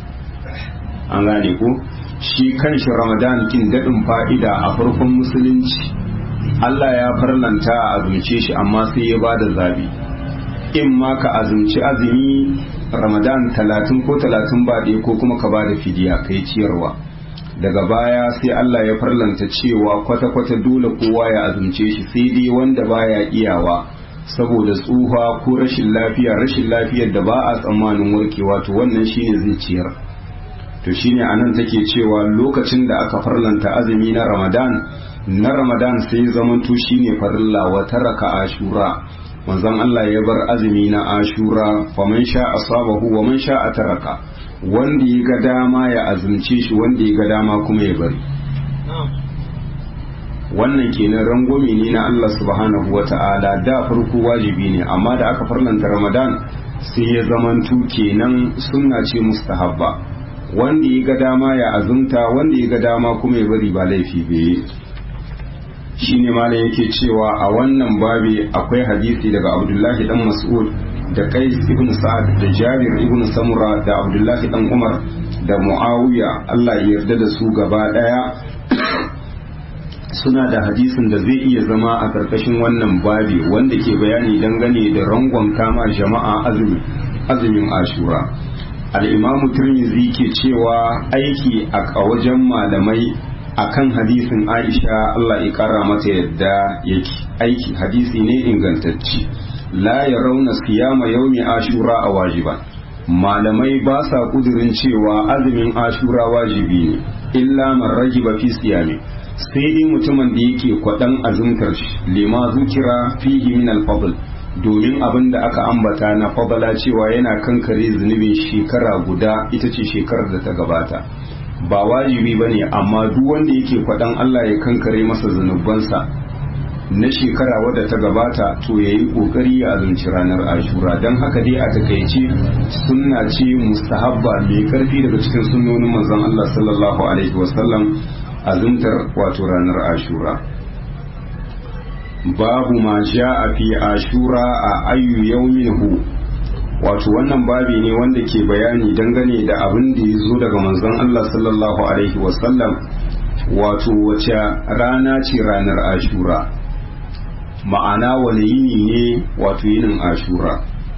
An gane ko? Shi kanshi Ramadan kin daɗin fa'ida a farkon musulunci. Allah ya farlanta a azumce shi, amma sai ya bada zabi, in ma ka azumci azumi Ramadan talatin ko talatin ba ɗaya, ko kuma ka bada fidiya kai ciyarwa. Daga baya sai Allah ya farlanta cewa kwata-kwata dole kowa ya azumce shi, sai dai wanda baya iyawa saboda tsufa ko rashin lafiya, rashin lafiyar da ba a tsammanin warkewa, to wannan shine zai ciyar. to shine anan take cewa lokacin da aka farlanta azumi na ramadan na ramadan sai zamanto shine farilla wa taraka ashura manzon Allah ya bar azumi na ashura faman sha asabahu wa man sha taraka wanda ya ga dama ya azumce shi wanda ya ga dama kuma ya bari wannan kenan rangwame ne na Allah subhanahu wata'ala da farko wajibi ne amma da aka farlanta ramadan sai ya zamanto kenan sunna ce mustahabba wanda ya ga dama ya azumta wanda ya ga dama kuma ya bari ba laifi bai shine malam yake cewa a wannan babi akwai hadisi daga Abdullahi dan Mas'ud da Qais ibn Sa'ad da Jabir ibn Samura da Abdullahi dan Umar da Muawiya Allah ya yarda da su gaba daya suna da hadisin da zai iya zama a karkashin wannan babi wanda ke bayani dangane da rangon kama jama'a azumi azumin Ashura al-Imam Tirmidhi ke cewa aiki a wajen malamai akan hadisin Aisha Allah ya kara mata yadda yake aiki hadisi ne ingantacce la yarawna siyama yawmi ashura a wajiban malamai ba sa kudirin cewa azumin ashura wajibi ne illa man rajiba fi siyami sai dai mutumin da yake kwadan azumtar shi lima zukira fihi min al-fadl domin abin da aka ambata na fadala cewa yana kankare zunubin shekara guda ita ce shekarar da ta gabata ba wajibi ba ne amma duk wanda yake faɗan Allah ya kankare masa zunubansa na shekara wadda ta gabata to ya yi ƙoƙari ya azumci ranar ashura don haka dai a takaice sunna ce mustahabba mai karfi daga cikin sunnonin manzon Allah sallallahu alaihi wasallam azumtar wato ranar ashura babu ma ja'a fi ashura a ayyu yawmin hu wato wannan babi ne wanda ke bayani dangane da abin da ya zo daga manzon Allah sallallahu alaihi wasallam wato wace rana ce ranar ashura ma'ana wani yini ne wato yinin ashura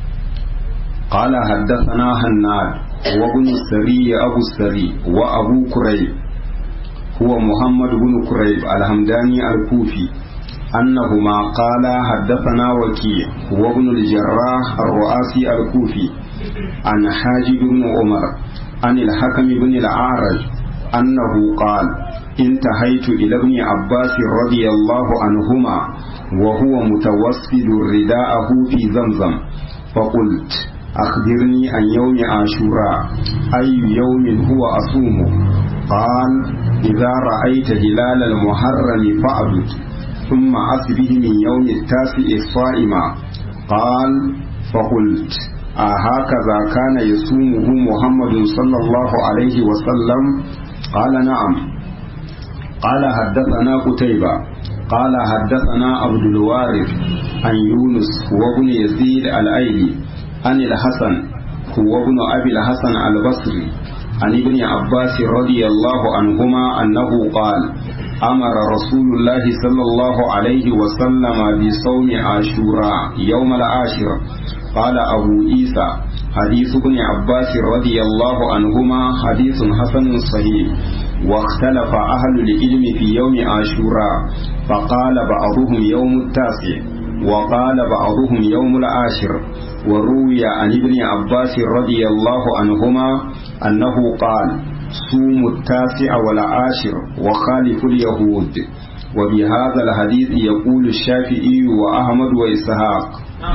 qala haddathana hannad wa ibn sari abu sari wa abu kurayb huwa muhammad ibn kurayb al-hamdani al-kufi أنهما قال حدثنا وكيع وابن الجراح الرؤاسي الكوفي عن حاجب بن عمر عن الحكم بن الأعرج أنه قال انتهيت إلى ابن عباس رضي الله عنهما وهو متوسد رداءه في زمزم فقلت أخبرني عن يوم عاشوراء أي يوم هو أصومه قال إذا رأيت هلال المحرم فأبد ثم أصبه من يوم التاسع الصائمة قال فقلت أهكذا كان يصومه محمد صلى الله عليه وسلم قال نعم قال حدثنا قتيبة قال حدثنا عبد الوارث عن يونس هو ابن يزيد الأيلي عن الحسن هو ابن أبي الحسن البصري عن ابن عباس رضي الله عنهما أنه قال أمر رسول الله صلى الله عليه وسلم بصوم عاشوراء يوم العاشر قال أبو عيسى حديث ابن عباس رضي الله عنهما حديث حسن صحيح واختلف أهل العلم في يوم عاشوراء فقال بعضهم يوم التاسع وقال بعضهم يوم العاشر وروي عن ابن عباس رضي الله عنهما أنه قال صوموا التاسع والعاشر وخالفوا اليهود وبهذا الحديث يقول الشافعي وأحمد وإسحاق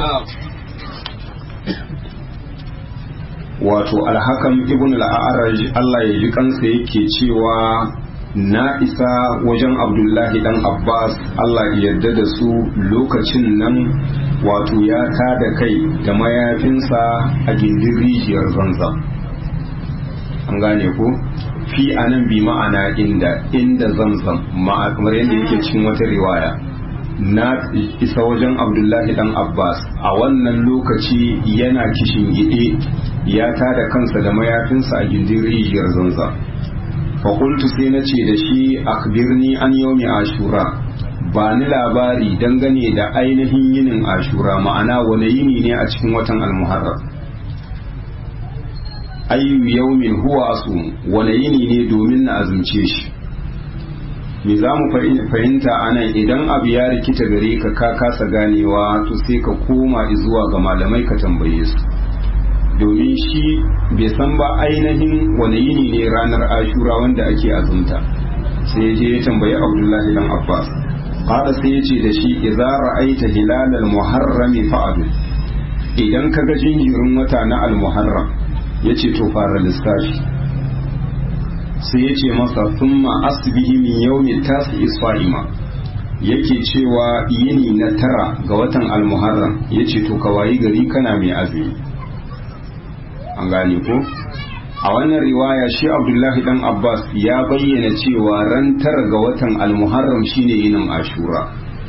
wato alhakam ibn al-a'raj Allah ya ji kansa yake cewa na isa wajen abdullahi dan abbas Allah ya yarda da su lokacin nan wato ya tada kai da mayafinsa a gindin rijiyar zanzam an gane ko fi anan bi ma'ana inda inda zamzam ma'a kamar yadda yake cikin wata riwaya na isa wajen abdullahi dan abbas a wannan lokaci yana kishin gide ya tada kansa da mayafinsa a gindin rijiyar zanzam fakultu sai na ce da shi akbirni an yaumi ashura ba ni labari dangane da ainihin yinin ashura ma'ana wane yini ne a cikin watan almuharram ayyu yaumin huwa asum wane yini ne domin na azumce shi me za mu fahimta anan idan abu ya rikita gare ka ka kasa ganewa to sai ka koma zuwa ga malamai ka tambaye su domin shi bai san ba ainihin wani yini ne ranar ashura wanda ake azumta. sai ya je ya tambayi abdullahi dan abbas qala sai ya ce da shi idza ra'aita hilal al-muharram fa'adu, idan kaga jinjirin wata na al-muharram yace to fara lissafi. sai ya ce masa thumma asbihi min yawmi tasi isfa'ima, yake cewa yini na tara ga watan al-muharram yace to kawai gari kana mai azumi. an gane ko a wannan riwaya shi abdullahi dan abbas ya bayyana cewa ran tara ga watan al-muharram shine yinin ashura,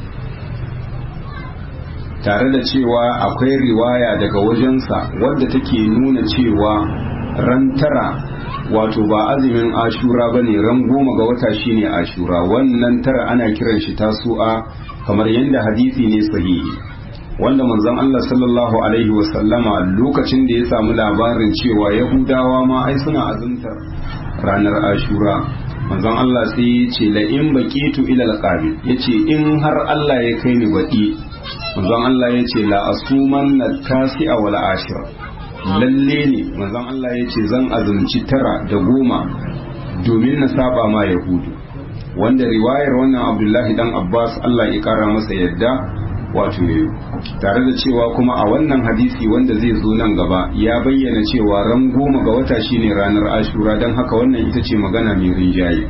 tare da cewa akwai riwaya daga wajensa wadda take nuna cewa ran tara wato ba azumin ashura bane, ran goma ga wata shine ashura. wannan tara ana kiran shi tasu'a kamar yadda hadisi ne sahihi wanda manzon Allah sallallahu alaihi wasallama lokacin da ya samu labarin cewa yahudawa ma ai suna azumtar ranar ashura, manzon Allah sai ya ce la in baqitu ila alqabil, yace in har Allah ya kai ni baki, manzon Allah ya ce la asumanna tasi'a wal ashir, lalle ne manzon Allah ya ce zan azumci tara da goma domin na saba ma yahudu. wanda riwayar wannan Abdullahi dan Abbas Allah ya kara masa yadda wato tare da cewa kuma a wannan hadisi wanda zai zo nan gaba ya bayyana cewa ran goma ga wata shine ranar ashura, don haka wannan ita ce magana mai rinjaye.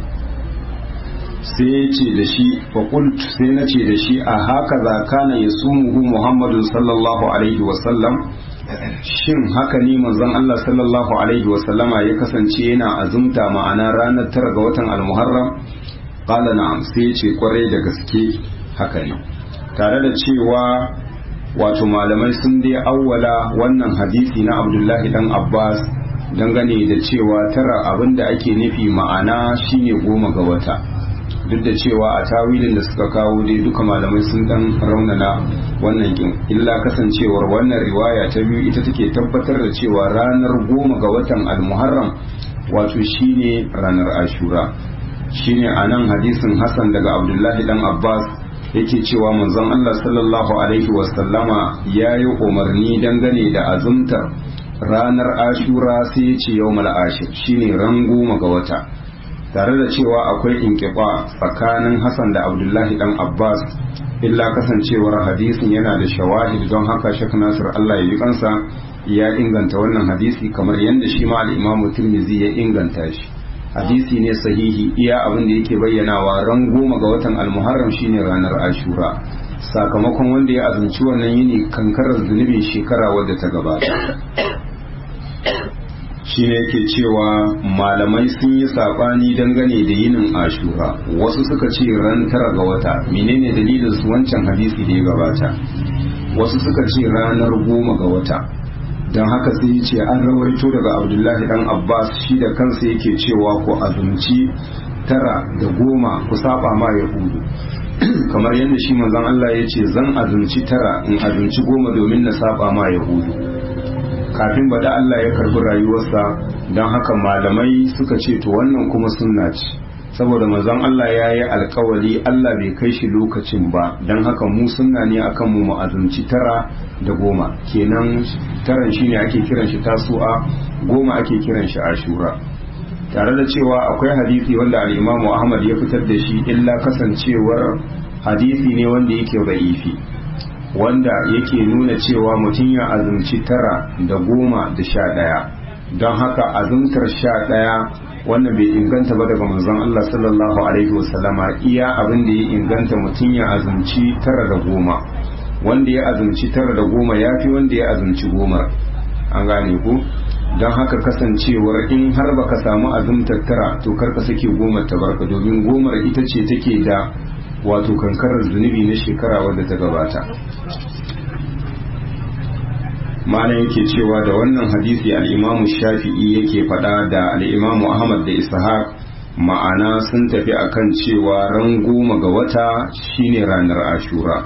sai ya ce da shi faƙult sai na ce da shi a haka za kana ya sumuhu muhammadun sallallahu alaihi wasallam, shin haka ne manzon Allah sallallahu alaihi wasallama ya kasance yana azumta ma'ana ranar tara ga watan almuharram? qala na'am, sai ya ce kwarai da gaske haka ne, tare da cewa wato malamai sun dai awwala wannan hadisi na Abdullahi dan Abbas dangane da cewa tara abinda ake nufi ma'ana shine goma ga wata, duk da cewa a tawilin da suka kawo dai duka malamai sun dan raunana wannan kin, illa kasancewar wannan riwaya ta biyu ita take tabbatar da cewa ranar goma ga watan al-muharram wato shine ranar ashura. shine anan hadisin Hassan daga Abdullahi dan Abbas yake cewa manzon Allah sallallahu alaihi wasallama ya yi umarni dangane da azumtar ranar ashura, sai ya ce yawmal ashir shine ran goma ga wata, tare da cewa akwai inqiba tsakanin Hassan da Abdullahi dan Abbas, illa kasancewar hadisin yana da shawahid, don haka Sheikh Nasir Allah ya yi kansa ya inganta wannan hadisi kamar yadda shi ma al-Imam Tirmidhi ya inganta shi. hadisi ne sahihi, iya abin da yake bayyanawa ran goma ga watan almuharram shine ranar ashura, sakamakon wanda ya azumci wannan yini kankarar zunubin shekara wadda ta gabata. shine yake cewa malamai sun yi sabani dangane da yinin ashura, wasu suka ce ran tara ga wata, menene dalilin su wancan hadisi da ya gabata, wasu suka ce ranar goma ga wata, don haka sai ce an rawaito daga Abdullahi dan Abbas shi da kansa yake cewa ku azumci tara da goma ku saba ma yahudu, kamar yadda shi manzon Allah ya ce zan azumci tara in azumci goma domin na saba ma yahudu. kafin bada Allah ya karbi rayuwarsa, don haka malamai suka ce to wannan kuma sunna ce, saboda manzon Allah ya yi alkawari Allah bai kai shi lokacin ba, don haka mu sunna ne akan mu mu azumci tara da goma, kenan taran shine ake kiran shi tasu'a, goma ake kiran shi ashura. tare da cewa akwai hadisi wanda al-Imam Ahmad ya fitar da shi, illa kasancewar hadisi ne wanda yake da'ifi, wanda yake nuna cewa mutum ya azumci tara da goma da sha ɗaya, don haka azumtar sha ɗaya wannan bai inganta ba daga manzon Allah sallallahu alaihi wasallama, iya abin da ya inganta mutum ya azumci tara da goma, wanda ya azumci tara da goma ya fi wanda ya azumci goma, an gane ku. don haka kasancewar in har baka samu azumtar tara to karka sake goma ta barka, domin gomar ita ce take da wato kankarar zunubi na shekara wadda ta gabata. mana yake cewa da wannan hadisi al-Imamu Shafi'i yake faɗa da al-Imamu Ahmad da Ishaq, ma'ana sun tafi akan cewa ran goma ga wata shine ranar Ashura.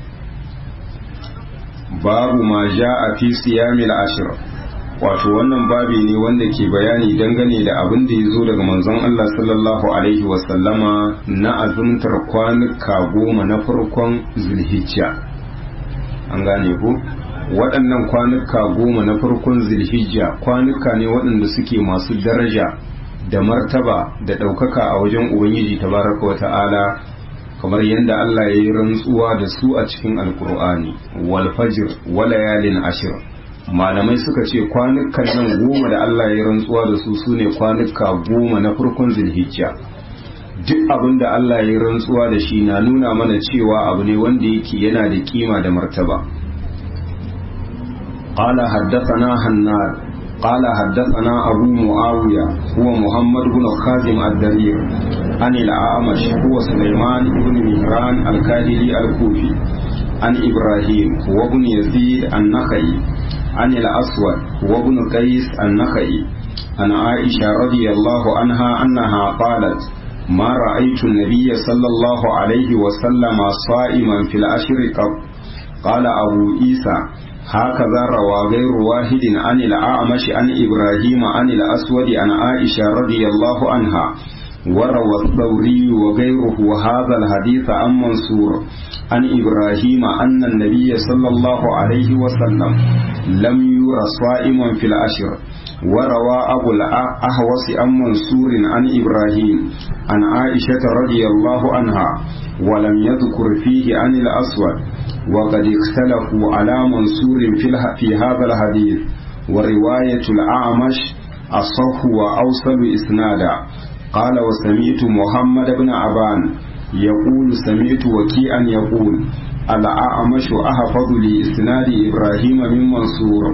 babu ma ja'a fi siyamil ashr, wato wannan babi ne wanda ke bayani dangane da abin da ya zo daga manzon Allah sallallahu alaihi wasallama na azumtar kwanuka goma na farkon zulhijja, an gane ku, waɗannan kwanuka goma na farkon zilhijja kwanuka ne waɗanda suke masu daraja da martaba da ɗaukaka a wajen ubangiji tabaraka wa ta'ala kamar yadda Allah ya yi rantsuwa da su a cikin alkur'ani wal fajr wa layalin ashir malamai suka ce kwanukan nan goma da Allah ya yi rantsuwa da su sune kwanuka goma na farkon zilhijja duk abin da Allah ya yi rantsuwa da shi na nuna mana cewa abu ne wanda yake yana da kima da martaba qala haddathana hannar qala haddathana abu muawiya huwa muhammad ibn khazim ad-darir an al-a'mash huwa sulaiman ibn mihran al-kahili al-kufi an ibrahim wa ibn yazid an-nakhai an al-aswad wa ibn qais an-nakhai an aisha radiyallahu anha annaha qalat ما رأيت النبي صلى الله عليه وسلم صائما في العشر قط قال أبو عيسى هكذا روى غير واحد عن الأعمش عن إبراهيم عن الأسود عن عائشة رضي الله عنها وروى الثوري وغيره هذا الحديث عن منصور عن إبراهيم أن النبي صلى الله عليه وسلم لم ير صائما في العشر وروى أبو الأحوص عن منصور عن إبراهيم عن عائشة رضي الله عنها ولم يذكر فيه عن الأسود وقد اختلفوا على منصور في, في هذا الحديث ورواية الأعمش أصح وأوصل إسنادا قال وسمعت محمد بن عبان يقول سمعت وكيعا يقول الأعمش أحفظ لإسناد إبراهيم من منصور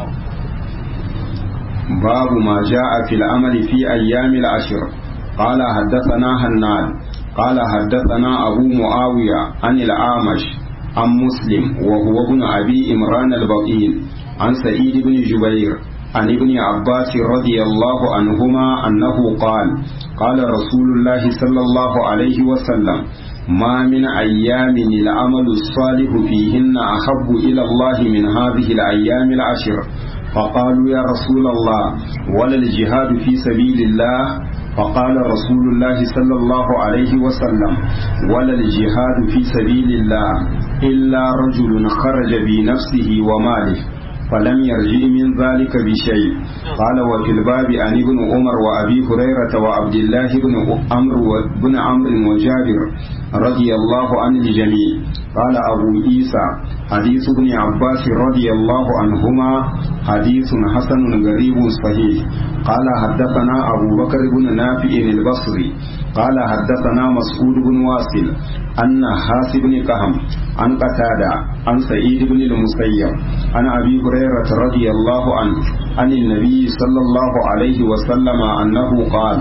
باب ما جاء في العمل في أيام العشر قال حدثنا هناد قال حدثنا أبو معاوية عن الأعمش عن مسلم وهو ابن أبي إمران البطين عن سعيد بن جبير عن ابن عباس رضي الله عنهما أنه قال قال رسول الله صلى الله عليه وسلم ما من أيام العمل الصالح فيهن أحب إلى الله من هذه الأيام العشر فقالوا يا رسول الله ولا الجهاد في سبيل الله فقال رسول الله صلى الله عليه وسلم ولا الجهاد في سبيل الله إلا رجل خرج بنفسه وماله فلم يرجع من ذلك بشيء قال وفي الباب عن ابن عمر وأبي هريرة وعبد الله بن عمرو بن عمرو وجابر رضي الله عن الجميع قال أبو عيسى حديث ابن عباس رضي الله عنهما حديث حسن غريب صحيح قال حدثنا أبو بكر بن نافع البصري قال حدثنا مسعود بن واصل أن حاسب بن كهم عن قتادة عن سعيد بن المسيب عن أبي هريرة رضي الله عنه عن النبي صلى الله عليه وسلم أنه قال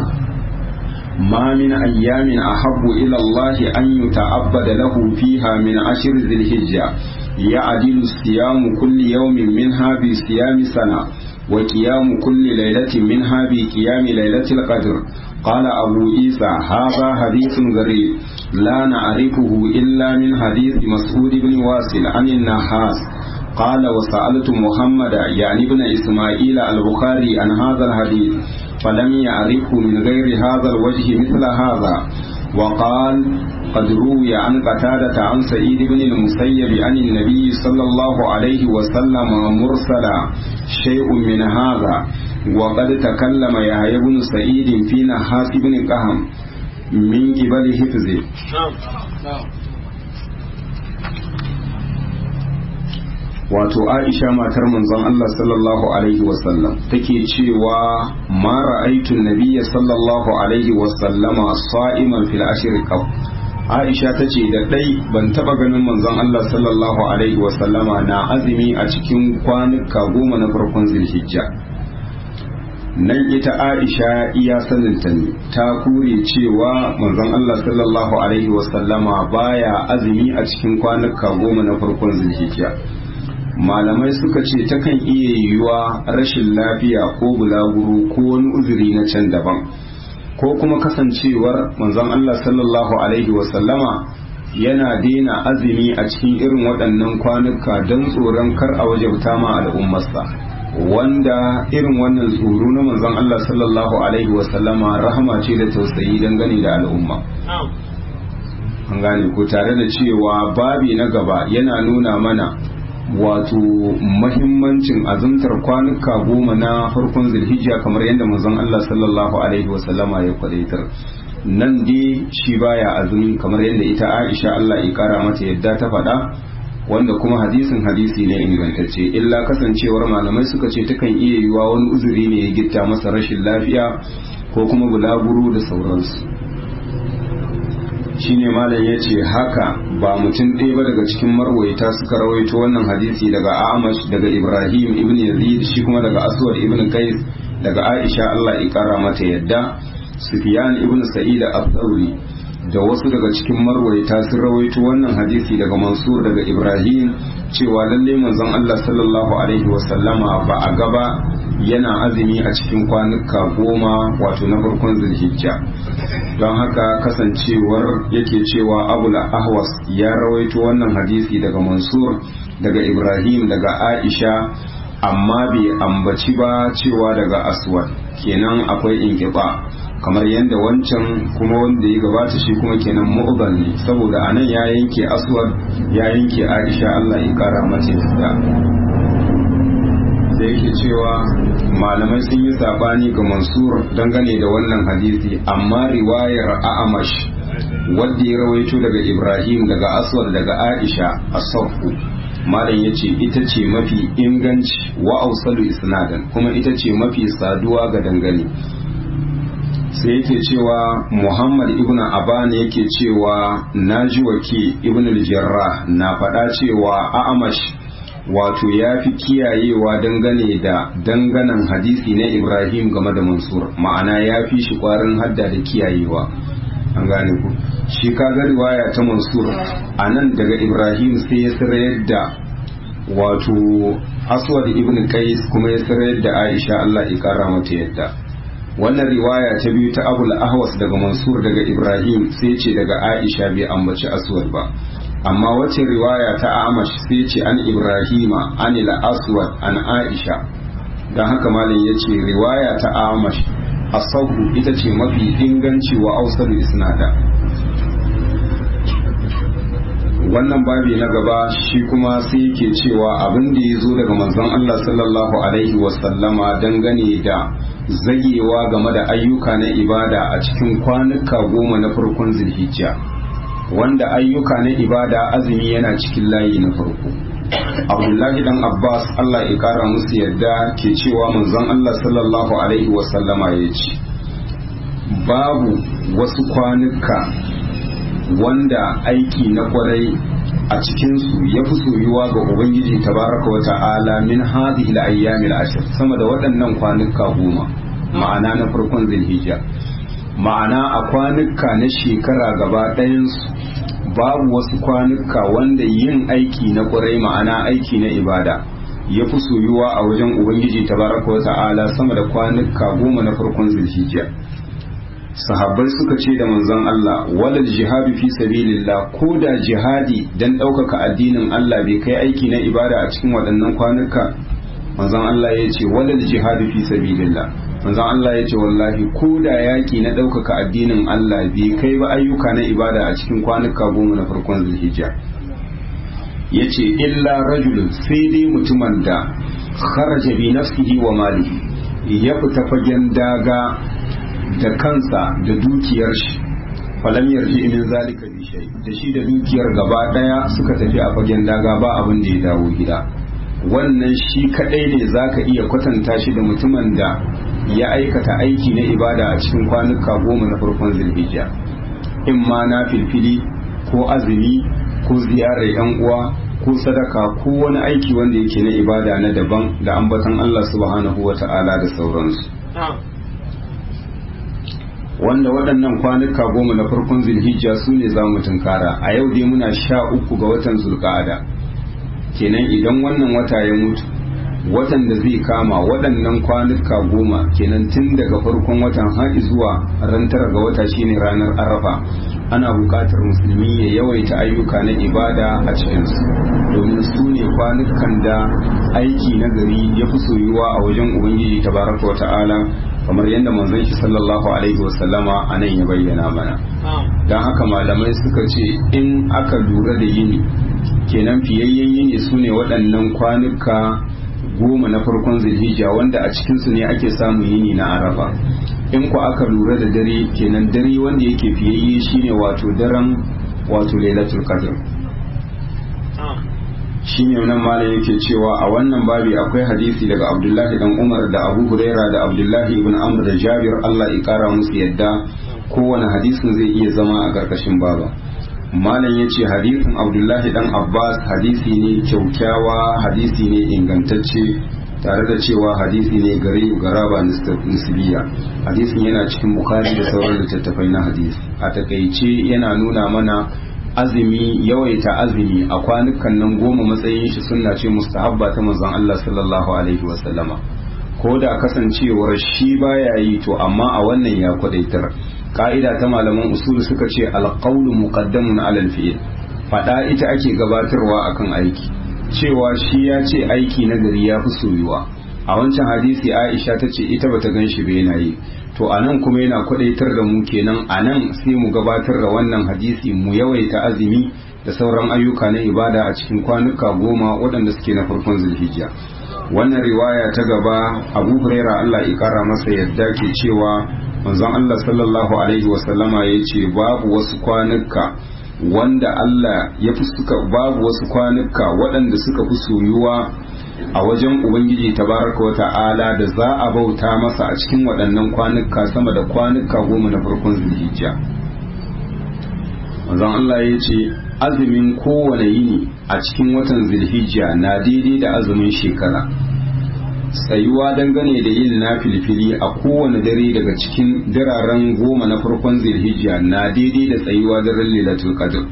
ما من أيام أحب إلى الله أن يتعبد له فيها من عشر ذي الحجة يعدل الصيام كل يوم منها بصيام سنة وقيام كل ليلة منها بقيام ليلة القدر قال أبو عيسى هذا حديث غريب لا نعرفه إلا من حديث مسعود بن واصل عن النحاس قال وسألت محمد يعني ابن إسماعيل البخاري عن هذا الحديث فلم يعرفه من غير هذا الوجه مثل هذا وقال قد روي عن قتادة عن سعيد بن المسيب عن النبي صلى الله عليه وسلم مرسلا شيء من هذا وقد تكلم يحيى بن سعيد في نحاس بن كهم من قبل حفظه wato Aisha matar manzon Allah sallallahu alaihi wasallam take cewa ma ra'aytu nabiyya sallallahu alaihi wasallama sa'iman fil ashri qab Aisha tace da dai ban taba ganin manzon Allah sallallahu alaihi wasallama na azumi a cikin kwanuka goma na farkon Zulhijja nan ita Aisha iya saninta ne ta kure cewa manzon Allah sallallahu alaihi wasallama baya azumi a cikin kwanuka goma na farkon Zulhijja malamai suka ce takan iya yiwuwa rashin lafiya ko bulaguro ko wani uzuri na can daban ko kuma kasancewar manzon Allah sallallahu alaihi wasallama yana daina azumi a cikin irin waɗannan kwanuka don tsoron kar a wajabta ma al'ummarsa wanda irin wannan tsoro na manzon Allah sallallahu alaihi wasallama rahama ce da tausayi dangane da al'umma an gane ko tare da cewa babi na gaba yana nuna mana wato mahimmancin azumtar kwanuka goma na farkon zulhijja kamar yadda manzon Allah sallallahu alaihi wasallama ya kwadaitar. Nan dai shi baya azumi kamar yadda ita Aisha Allah ya kara mata yadda ta faɗa, wanda kuma hadisin hadisi ne ingantacce, illa kasancewar malamai suka ce takan iya yiwa wani uzuri ne ya gitta masa rashin lafiya ko kuma bulaguro da sauransu. Shine malam ya ce haka ba mutum ɗaya ba daga cikin marwaita suka rawaito wannan hadisi daga Amash daga Ibrahim ibn Yazid, shi kuma daga Aswad ibn Qais daga Aisha Allah ya kara mata yadda. Sufyan ibn Sa'id al-Thawri da wasu daga cikin marwaita sun rawaito wannan hadisi daga Mansur daga Ibrahim cewa lalle manzon Allah sallallahu alaihi wasallama ba a gaba yana azumi a cikin kwanuka goma wato na farkon Zulhijja. Don haka kasancewar yake cewa Abul Ahwas ya rawaito wannan hadisi daga Mansur daga Ibrahim daga Aisha, amma bai ambaci ba cewa daga Aswad, kenan akwai inqiba kamar yadda wancan kuma wanda ya gabata shi kuma kenan mu'dal ne, saboda anan ya yanke Aswad ya yanke Aisha Allah ya kara mata yadda. Da yake cewa malamai sun yi sabani ga Mansur dangane da wannan hadisi, amma riwayar A'amash wanda ya rawaito daga Ibrahim daga Aswad daga Aisha as-Saffu malam yace ita ce mafi inganci wa ausalu isnadan, kuma ita ce mafi saduwa ga dangane. Sai yake cewa Muhammad ibn Aban yake cewa naji waki ibn al-Jarrah na faɗa cewa A'amash wato ya fi kiyayewa dangane da danganan hadisi na Ibrahim game da Mansur, ma'ana ya fi shi ƙwarin hadda da kiyayewa. An gane ku, shi kaga riwaya ta Mansur a nan daga Ibrahim sai ya sarayar da wato Aswad ibn Qais kuma ya sarayar da Aisha Allah ya kara mata yadda. Wannan riwaya ta biyu ta Abul Ahwas daga Mansur daga Ibrahim sai ce daga Aisha bai ambaci Aswad ba, amma wacce riwaya ta Amash sai ce an Ibrahima an al-Aswad an Aisha. Dan haka malam yace riwaya ta Amash asahu ita ce mafi inganci wa ausalu isnada. Wannan babi na gaba shi kuma sai yake cewa abin da ya zo daga manzon Allah sallallahu alaihi wasallama dangane da zagewa game da ayyuka na ibada a cikin kwanuka goma na farkon Zulhijja, wanda ayyuka na ibada azumi yana cikin layi na farko. Abdullahi dan Abbas Allah ya kara musu yadda ke cewa manzon Allah sallallahu alaihi wasallama ya ce babu wasu kwanuka wanda aiki na kwarai a cikinsu ya fi soyuwa ga Ubangiji tabaraka wa ta'ala min hadhihi al-ayyamil ashr, sama da waɗannan kwanuka goma, ma'ana na farkon Zulhijja. Ma'ana a kwanuka na shekara gaba ɗayansu babu wasu kwanuka wanda yin aiki na kwarai, ma'ana aiki na ibada, ya fi soyuwa a wajen Ubangiji tabaraka wa ta'ala sama da kwanuka goma na farkon Zulhijja. Sahabbai suka ce da manzon Allah, walal jihadu fi sabilillah, ko da jihadi dan ɗaukaka addinin Allah bai kai aiki na ibada a cikin waɗannan kwanuka? Manzon Allah ya ce walal jihadu fi sabilillah, manzon Allah ya ce wallahi ko da yaƙi na ɗaukaka addinin Allah bai kai ba ayyuka na ibada a cikin kwanuka goma na farkon Zulhijja. Ya ce illa rajulun, sai dai mutumin da kharaja bi nafsihi wa malihi, ya fita fagen daga da kansa da dukiyar shi, falam yarji min zalika bi shay, da shi da dukiyar gaba daya suka tafi a fagen daga ba abin da ya dawo gida. Wannan shi kadai ne zaka iya kwatanta shi da mutumin da ya aikata aiki na ibada a cikin kwanuka goma na farkon Zulhijja, in ma na filfili ko azumi ko ziyarar yan uwa ko sadaka ko wani aiki wanda yake na ibada na daban da ambaton Allah subhanahu wata'ala da sauransu. Wanda waɗannan kwanuka goma na farkon Zulhijja su ne za mu tunkara a yau dai muna sha uku ga watan Zulqa'ada, kenan idan wannan wata ya mutu, watan da zai kama waɗannan kwanuka goma kenan tun daga farkon watan har zuwa ran tara ga wata shine ranar Arafa, ana buƙatar musulmi ya yawaita ayyuka na ibada a cikinsu, domin su ne kwanukan da aiki na gari ya fi soyuwa a wajen Ubangiji tabaraka wa ta'ala, kamar yadda manzon shi sallallahu alaihi wasallama a nan ya bayyana mana. Don haka malamai suka ce in aka lura da yini kenan fiyayyen yini su ne waɗannan kwanuka goma na farkon zulhijja wanda a cikinsu ne ake samun yini na arafa. In ku aka lura da dare kenan dare wanda yake fiyayye shine wato daren wato lailatul qadr. shine nan malam yake cewa a wannan babi akwai hadisi daga Abdullahi dan Umar da Abu Huraira da Abdullahi ibn Amr da Jabir, Allah ya kara musu yadda. Kowane hadisin zai iya zama a karkashin baba. Malam yace hadisin Abdullahi dan Abbas hadisi ne kyaukyawa, hadisi ne ingantacce, tare da cewa hadisi ne gari garaba nisbiya. Hadisin yana cikin Bukhari da sauran littattafai na hadisi. A takaice yana nuna mana azumi, yawaita azumi a kwanukan nan goma matsayin shi sunna ce mustahabba ta manzon Allah sallallahu alaihi wasallama. Ko da kasancewar shi baya yi to amma a wannan ya kwadaitar. Ka'ida ta malaman usul suka ce alqawlu muqaddamun alal fi'l, fada ita ake gabatarwa akan aiki. Cewa shi ya ce aiki na gari ya fi soyuwa. A wancan hadisi Aisha ta ce ita bata gan shi ba yana yi. To anan kuma yana kwadaitar da mu kenan anan sai mu gabatar da wannan hadisi mu yawaita azumi da sauran ayyuka na ibada a cikin kwanuka goma waɗanda suke na farkon Zulhijja. Wannan riwaya ta gaba Abu Huraira Allah ya kara masa yadda ke cewa manzon Allah sallallahu alaihi wasallama ya ce babu wasu kwanuka wanda Allah ya fi suka babu wasu kwanuka waɗanda suka fi soyuwa a wajen Ubangiji tabaraka wa ta'ala da za a bauta masa a cikin waɗannan kwanuka sama da kwanuka goma na farkon Zulhijja. Manzon Allah ya ce azumin kowane yini a cikin watan Zulhijja na daidai da azumin shekara. Tsayuwa dangane da yin nafilfili a kowane dare daga cikin dararen goma na farkon Zulhijja na daidai da tsayuwa daren Lailatul Qadr.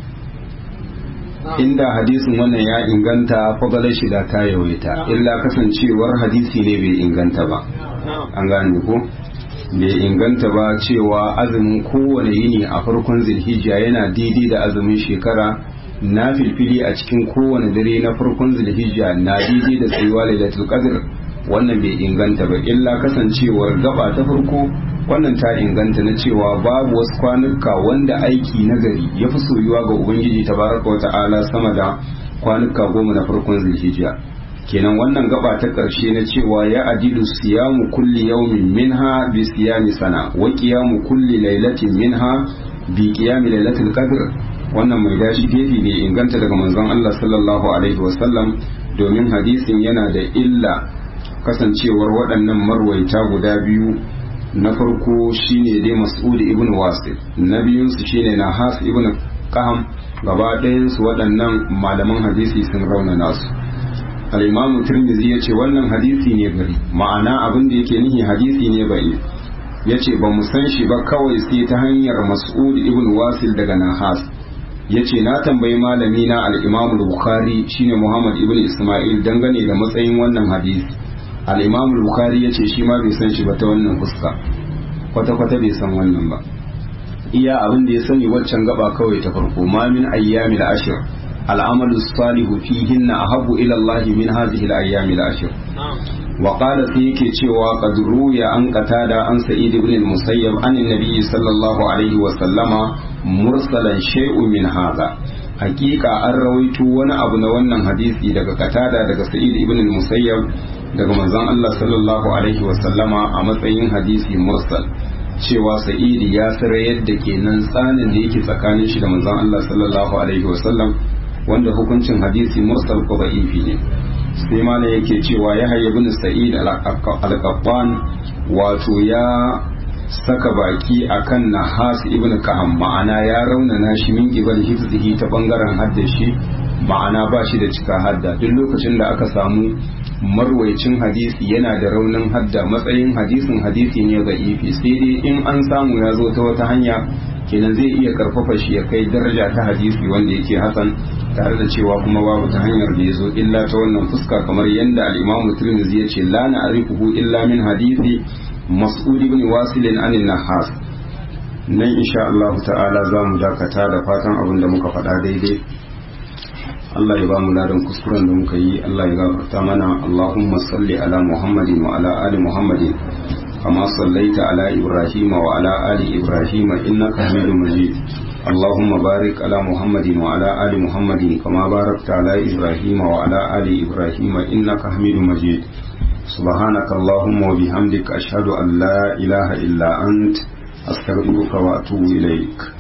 Inda hadisin wannan ya inganta fadalar shi da ta yawaita, illa kasancewar hadisi ne bai inganta ba. An gane ko? Bai inganta ba cewa azumin kowane yini a farkon Zulhijja yana daidai da azumin shekara. Na filfili a cikin kowane dare na farkon Zulhijja na daidai da tsayuwa Lailatul Qadr, wannan bai inganta ba, illa kasancewar gaba ta farko wannan ta inganta na cewa babu wasu kwanuka wanda aiki nagari ya fi soyuwa ga Ubangiji tabaraka wa ta'ala sama da kwanuka goma na farkon Zulhijja. Kenan wannan gaba ta ƙarshe na cewa ya adilu siyamu kulli yawmin minha bi siyami sana wa qiyamu kulli lailatin minha bi qiyami lailatul qadr, wannan mai dashi gefe bai inganta daga manzon Allah sallallahu alaihi wasallam, domin hadisin yana da illa kasancewar waɗannan marwaita guda biyu. Na farko shine dai Mas'ud ibn Wasil, na biyun su shine Nahas ibn Qaham, gaba ɗayan su waɗannan malaman hadisi sun raunana su. Al-Imam Tirmidhi yace wannan hadisi ne gari, ma'ana abin da yake nihi hadisi ne bai. Yace ba mu san shi ba kawai sai ta hanyar Mas'ud ibn Wasil daga Nahas. Yace na tambayi malami na al-Imam Bukhari shine Muhammad ibn Isma'il dangane da matsayin wannan hadisi. Al-Imam Bukhari yace shi ma bai san shi ba ta wannan fuska, kwata-kwata bai san wannan ba. Iya abin da ya sani waccan gaba kawai ta farko, ma min ayyamil ashr al'amalu salihu fihinna ahabbu ila Allah min hadhihi al-ayyam al-ashr. Wa qala sai yake cewa qad ruya an qatada an Sa'id ibn al-Musayyab an an-nabi sallallahu alaihi wa sallama mursalan shay'un min hadha. Hakika an rawaito wani abu na wannan hadisi daga Qatada daga Sa'id ibn al-Musayyab daga manzon Allah sallallahu alaihi wa sallama a matsayin hadisi mursal, cewa Sa'id ya sare yadda kenan tsanin da yake tsakanin shi da manzon Allah sallallahu alaihi wa sallam, wanda hukuncin hadisi mursal ko da'ifi ne. Sai malam yake cewa Yahya ibn Sa'id al-Qattan wato ya saka baki akan Nahas ibn Kaham, ma'ana ya raunana shi min qibal hifzihi ta bangaren haddashi, ma'ana ba shi da cika hadda. Duk lokacin da aka samu marwaicin hadisi yana da raunin hadda, matsayin hadisin hadisi ne da'ifi, sai dai in an samu ya zo ta wata hanya kenan zai iya karfafa shi ya kai daraja ta hadisi wanda yake hasan, tare da cewa kuma babu ta hanyar da ya zo illa ta wannan fuska, kamar yadda al-Imam Tirmidhi ya ce la na'rifuhu illa min hadisi Mas'ud ibn Wasil an Nahas. Nan insha Allah ta'ala za mu dakata da fatan abin da muka faɗa daidai Allah ya ba mu ladan kuskuren da muka yi, Allah ya gafarta mana. Allahumma salli ala Muhammadin wa ala ali Muhammadin كما صليت على إبراهيم وعلى آل إبراهيم إنك حميد مجيد اللهم بارك على محمد وعلى آل محمد كما باركت على إبراهيم وعلى آل إبراهيم إنك حميد مجيد سبحانك اللهم وبحمدك أشهد أن لا إله إلا أنت أستغفرك وأتوب إليك.